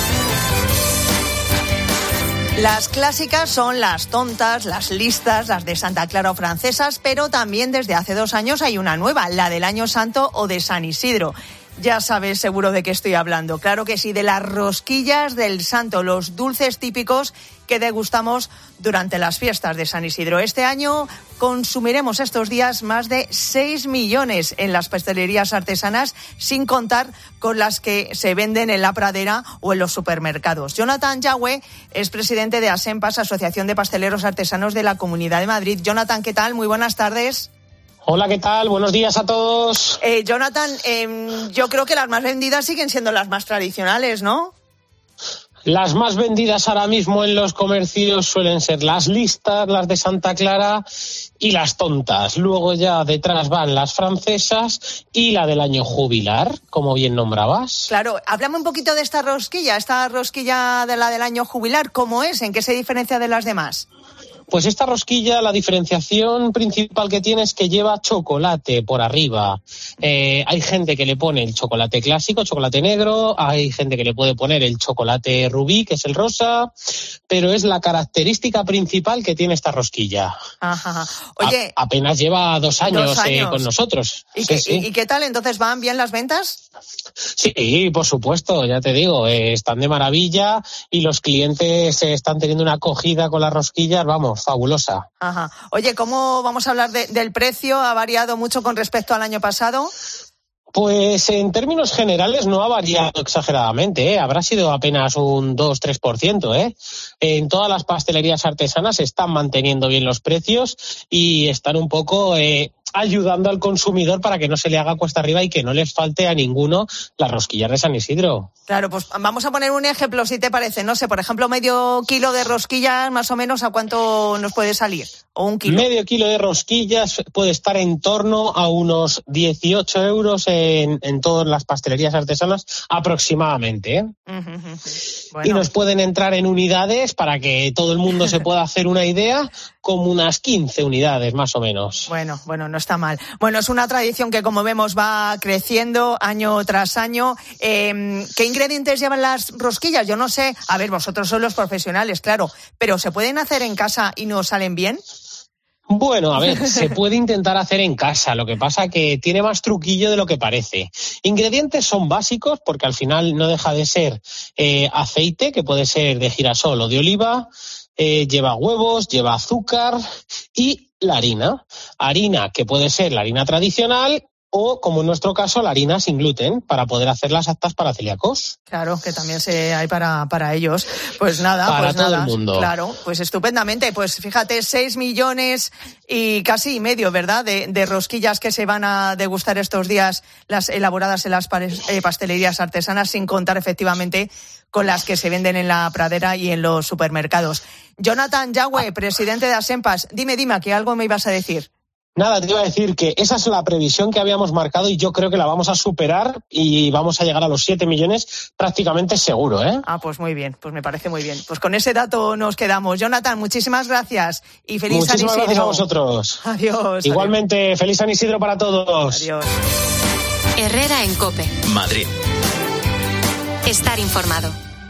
[SPEAKER 11] Las clásicas son las tontas, las listas, las de Santa Clara o francesas, pero también desde hace dos años hay una nueva, la del Año Santo o de San Isidro. Ya sabes seguro de qué estoy hablando. Claro que sí, de las rosquillas del Santo, los dulces típicos que degustamos durante las fiestas de San Isidro. Este año consumiremos estos días más de seis millones en las pastelerías artesanas, sin contar con las que se venden en la pradera o en los supermercados. Jonathan Yagüe es presidente de ASEMPAS, Asociación de Pasteleros Artesanos de la Comunidad de Madrid. Jonathan, ¿qué tal? Muy buenas tardes.
[SPEAKER 29] Hola, ¿qué tal? Buenos días a todos.
[SPEAKER 11] Eh, Jonathan, eh, yo creo que las más vendidas siguen siendo las más tradicionales, ¿no?
[SPEAKER 29] Las más vendidas ahora mismo en los comercios suelen ser las listas, las de Santa Clara y las tontas. Luego ya detrás van las francesas y la del año jubilar, como bien nombrabas.
[SPEAKER 11] Claro, háblame un poquito de esta rosquilla, esta rosquilla de la del año jubilar, ¿cómo es? ¿En qué se diferencia de las demás?
[SPEAKER 29] Pues esta rosquilla, la diferenciación principal que tiene es que lleva chocolate por arriba. Eh, hay gente que le pone el chocolate clásico, chocolate negro, hay gente que le puede poner el chocolate rubí, que es el rosa, pero es la característica principal que tiene esta rosquilla.
[SPEAKER 11] Ajá. Oye,
[SPEAKER 29] A- apenas lleva dos años,
[SPEAKER 11] dos años.
[SPEAKER 29] Eh, con nosotros.
[SPEAKER 11] ¿Y,
[SPEAKER 29] Sí,
[SPEAKER 11] qué,
[SPEAKER 29] sí.
[SPEAKER 11] ¿Y qué tal? Entonces, ¿van bien las ventas?
[SPEAKER 29] Sí, por supuesto, ya te digo, eh, están de maravilla y los clientes eh, están teniendo una acogida con las rosquillas, vamos, fabulosa.
[SPEAKER 11] Ajá. Oye, ¿cómo vamos a hablar de, del precio? ¿Ha variado mucho con respecto al año pasado?
[SPEAKER 29] Pues en términos generales no ha variado exageradamente, ¿eh? Habrá sido apenas un dos tres por ciento. ¿eh? En todas las pastelerías artesanas están manteniendo bien los precios y están un poco eh, ayudando al consumidor para que no se le haga cuesta arriba y que no les falte a ninguno las rosquillas de San Isidro.
[SPEAKER 11] Claro, pues vamos a poner un ejemplo, si te parece. No sé, por ejemplo, medio kilo de rosquillas, más o menos, ¿a cuánto nos puede salir? ¿O un kilo?
[SPEAKER 29] Medio kilo de rosquillas puede estar en torno a unos dieciocho euros en, en todas las pastelerías artesanas aproximadamente. ¿eh?
[SPEAKER 11] Uh-huh, uh-huh.
[SPEAKER 29] Bueno. Y nos pueden entrar en unidades para que todo el mundo se pueda hacer una idea, como unas quince unidades más o menos.
[SPEAKER 11] Bueno, bueno, no está mal. Bueno, es una tradición que, como vemos, va creciendo año tras año. Eh, ¿Qué ingredientes llevan las rosquillas? Yo no sé. A ver, vosotros sois los profesionales, claro, pero ¿se pueden hacer en casa y no salen bien?
[SPEAKER 29] Bueno, a ver, se puede intentar hacer en casa, lo que pasa que tiene más truquillo de lo que parece. Ingredientes son básicos porque al final no deja de ser eh, aceite, que puede ser de girasol o de oliva, eh, lleva huevos, lleva azúcar y la harina. Harina que puede ser la harina tradicional o, como en nuestro caso, la harina sin gluten, para poder hacerlas aptas para celíacos.
[SPEAKER 11] Claro, que también se hay para, para ellos. Pues nada,
[SPEAKER 29] para
[SPEAKER 11] pues
[SPEAKER 29] todo
[SPEAKER 11] nada.
[SPEAKER 29] el mundo.
[SPEAKER 11] Claro, pues estupendamente. Pues fíjate, seis millones y casi y medio, ¿verdad?, de, de rosquillas que se van a degustar estos días, las elaboradas en las pastelerías artesanas, sin contar efectivamente con las que se venden en la pradera y en los supermercados. Jonathan Yagüe, presidente de Asempas, dime, dime, que algo me ibas a decir.
[SPEAKER 29] Nada, te iba a decir que esa es la previsión que habíamos marcado y yo creo que la vamos a superar y vamos a llegar a los siete millones prácticamente seguro, ¿eh?
[SPEAKER 11] Ah, pues muy bien, pues me parece muy bien. Pues con ese dato nos quedamos. Jonathan, muchísimas gracias y feliz San Isidro.
[SPEAKER 29] Muchísimas gracias a vosotros.
[SPEAKER 11] Adiós.
[SPEAKER 29] Igualmente,
[SPEAKER 11] adiós.
[SPEAKER 29] feliz San Isidro para todos.
[SPEAKER 11] Adiós.
[SPEAKER 5] Herrera en COPE.
[SPEAKER 4] Madrid.
[SPEAKER 5] Estar informado.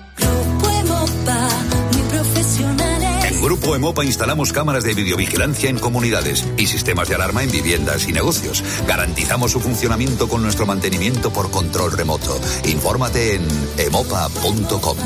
[SPEAKER 2] En Grupo Emopa instalamos cámaras de videovigilancia en comunidades y sistemas de alarma en viviendas y negocios. Garantizamos su funcionamiento con nuestro mantenimiento por control remoto. Infórmate en emopa punto com.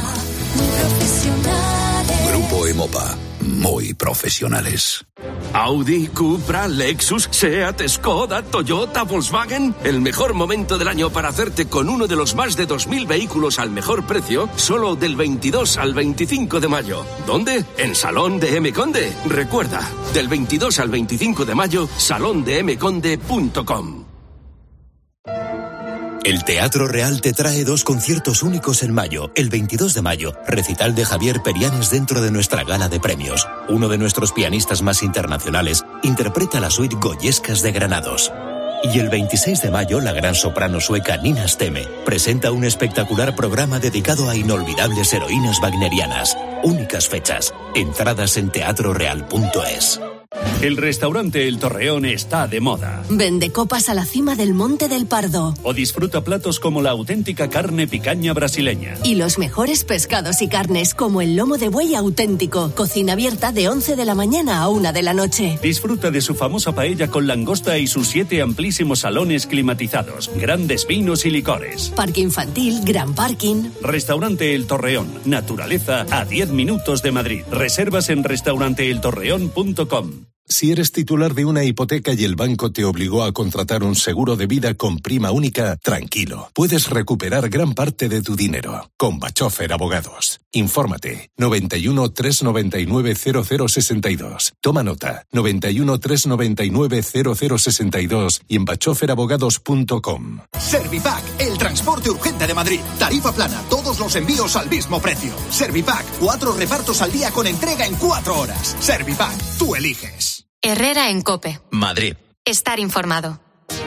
[SPEAKER 2] Grupo Emopa. Muy profesionales.
[SPEAKER 15] Audi, Cupra, Lexus, Seat, Skoda, Toyota, Volkswagen. El mejor momento del año para hacerte con uno de los más de dos mil vehículos al mejor precio, solo del veintidós al veinticinco de mayo. ¿Dónde? En Salón de M. Conde. Recuerda, del veintidós al veinticinco de mayo, salón de m conde punto com.
[SPEAKER 3] El Teatro Real te trae dos conciertos únicos en mayo. El veintidós de mayo, recital de Javier Perianes dentro de nuestra gala de premios. Uno de nuestros pianistas más internacionales interpreta la suite Goyescas de Granados. Y el veintiséis de mayo, la gran soprano sueca Nina Stemme presenta un espectacular programa dedicado a inolvidables heroínas wagnerianas. Únicas fechas. Entradas en teatro real punto es.
[SPEAKER 6] El restaurante El Torreón está de moda.
[SPEAKER 17] Vende copas a la cima del Monte del Pardo.
[SPEAKER 6] O disfruta platos como la auténtica carne picaña brasileña.
[SPEAKER 17] Y los mejores pescados y carnes como el lomo de buey auténtico. Cocina abierta de once de la mañana a una de la noche.
[SPEAKER 6] Disfruta de su famosa paella con langosta y sus siete amplísimos salones climatizados. Grandes vinos y licores.
[SPEAKER 17] Parque infantil, gran parking.
[SPEAKER 6] Restaurante El Torreón. Naturaleza a diez minutos de Madrid. Reservas en restaurante el torreón punto com.
[SPEAKER 20] Si eres titular de una hipoteca y el banco te obligó a contratar un seguro de vida con prima única, tranquilo, puedes recuperar gran parte de tu dinero. Con Bachofer Abogados. Infórmate. noventa y uno, trescientos noventa y nueve, cero cero sesenta y dos. Toma nota. noventa y uno, trescientos noventa y nueve, cero cero sesenta y dos y en bachofer abogados punto com.
[SPEAKER 21] Servipack, el transporte urgente de Madrid. Tarifa plana, todos los envíos al mismo precio. Servipack, cuatro repartos al día con entrega en cuatro horas. Servipack, tú eliges.
[SPEAKER 5] Herrera en COPE.
[SPEAKER 4] Madrid.
[SPEAKER 5] Estar informado.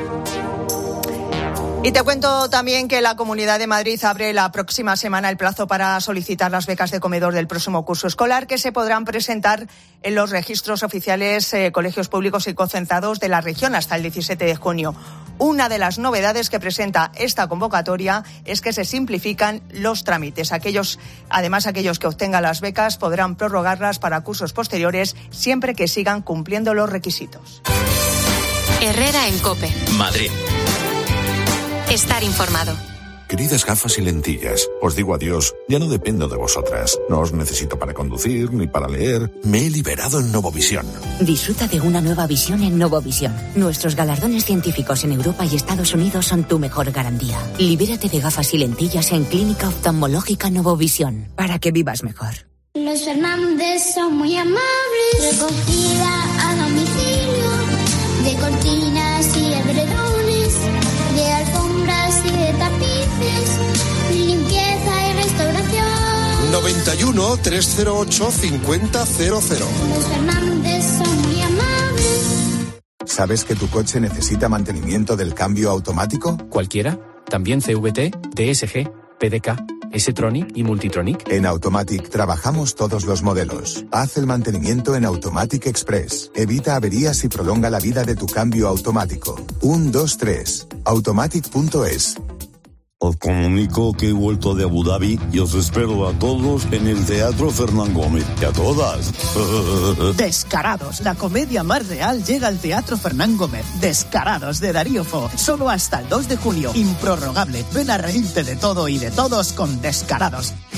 [SPEAKER 11] Y te cuento también que la Comunidad de Madrid abre la próxima semana el plazo para solicitar las becas de comedor del próximo curso escolar, que se podrán presentar en los registros oficiales, eh, colegios públicos y concentrados de la región hasta el diecisiete de junio. Una de las novedades que presenta esta convocatoria es que se simplifican los trámites. Aquellos, además, aquellos que obtengan las becas podrán prorrogarlas para cursos posteriores siempre que sigan cumpliendo los requisitos.
[SPEAKER 5] Herrera en COPE.
[SPEAKER 4] Madrid.
[SPEAKER 5] Estar informado.
[SPEAKER 27] Queridas gafas y lentillas, os digo adiós, ya no dependo de vosotras. No os necesito para conducir ni para leer. Me he liberado en Novovisión.
[SPEAKER 22] Disfruta de una nueva visión en Novovisión. Nuestros galardones científicos en Europa y Estados Unidos son tu mejor garantía. Libérate de gafas y lentillas en Clínica Oftalmológica Novovisión, para que vivas mejor.
[SPEAKER 23] Los Fernández son muy amables. Recogida a domicilio de cortinas y edredones, de alfombras y de tapices, limpieza y restauración.
[SPEAKER 27] noventa y uno, trescientos ocho, cincuenta cero cero.
[SPEAKER 23] Los Fernández son muy amables.
[SPEAKER 24] ¿Sabes que tu coche necesita mantenimiento del cambio automático?
[SPEAKER 25] ¿Cualquiera? ¿También C V T, D S G, P D K, S-Tronic y Multitronic?
[SPEAKER 24] En Automatic trabajamos todos los modelos. Haz el mantenimiento en Automatic Express. Evita averías y prolonga la vida de tu cambio automático. uno, dos, tres. automatic punto es.
[SPEAKER 30] Os comunico que he vuelto de Abu Dhabi y os espero a todos en el Teatro Fernán Gómez. Y a todas.
[SPEAKER 31] Descarados, la comedia más real llega al Teatro Fernán Gómez. Descarados, de Darío Fo. Solo hasta el dos de junio. Improrrogable. Ven a reírte de todo y de todos con Descarados.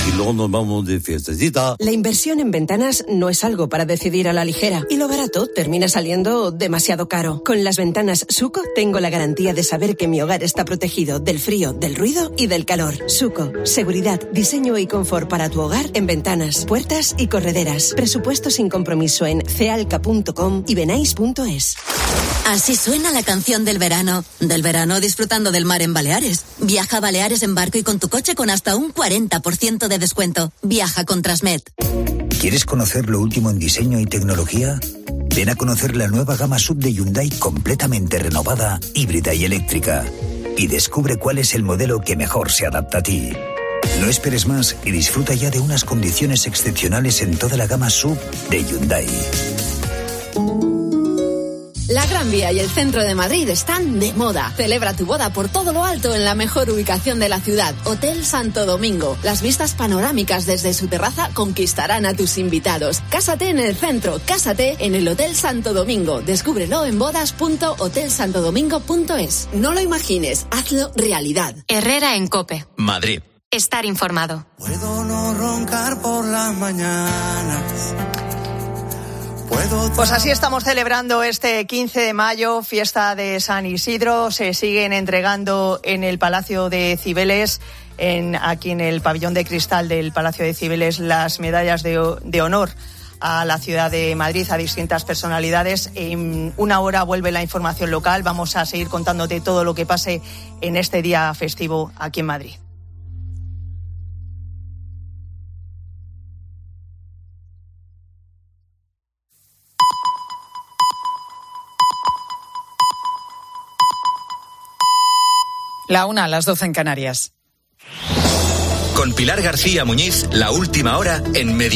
[SPEAKER 30] y luego nos vamos de fiestecita.
[SPEAKER 1] La inversión en ventanas no es algo para decidir a la ligera y lo barato termina saliendo demasiado caro. Con las ventanas Suco tengo la garantía de saber que mi hogar está protegido del frío, del ruido y del calor. Suco, seguridad, diseño y confort para tu hogar en ventanas, puertas y correderas. Presupuesto sin compromiso en cealca punto com y benais punto es.
[SPEAKER 7] Así suena la canción del verano. Del verano disfrutando del mar en Baleares. Viaja a Baleares en barco y con tu coche con hasta un cuarenta por ciento de descuento. Viaja con Transmed.
[SPEAKER 8] ¿Quieres conocer lo último en diseño y tecnología? Ven a conocer la nueva gama sub de Hyundai completamente renovada, híbrida y eléctrica. Y descubre cuál es el modelo que mejor se adapta a ti. No esperes más y disfruta ya de unas condiciones excepcionales en toda la gama sub de Hyundai.
[SPEAKER 9] La Gran Vía y el centro de Madrid están de moda. Celebra tu boda por todo lo alto en la mejor ubicación de la ciudad, Hotel Santo Domingo. Las vistas panorámicas desde su terraza conquistarán a tus invitados. Cásate en el centro, cásate en el Hotel Santo Domingo. Descúbrelo en bodas punto hotel santo domingo punto es. No lo imagines, hazlo realidad.
[SPEAKER 5] Herrera en COPE.
[SPEAKER 4] Madrid.
[SPEAKER 5] Estar informado.
[SPEAKER 10] Puedo no roncar por las mañanas.
[SPEAKER 11] Pues así estamos celebrando este quince de mayo, fiesta de San Isidro. Se siguen entregando en el Palacio de Cibeles, en, aquí en el pabellón de cristal del Palacio de Cibeles, las medallas de, de honor a la ciudad de Madrid, a distintas personalidades. En una hora vuelve la información local. Vamos a seguir contándote todo lo que pase en este día festivo aquí en Madrid.
[SPEAKER 12] La una a las doce en Canarias.
[SPEAKER 4] Con Pilar García Muñiz, la última hora en Media.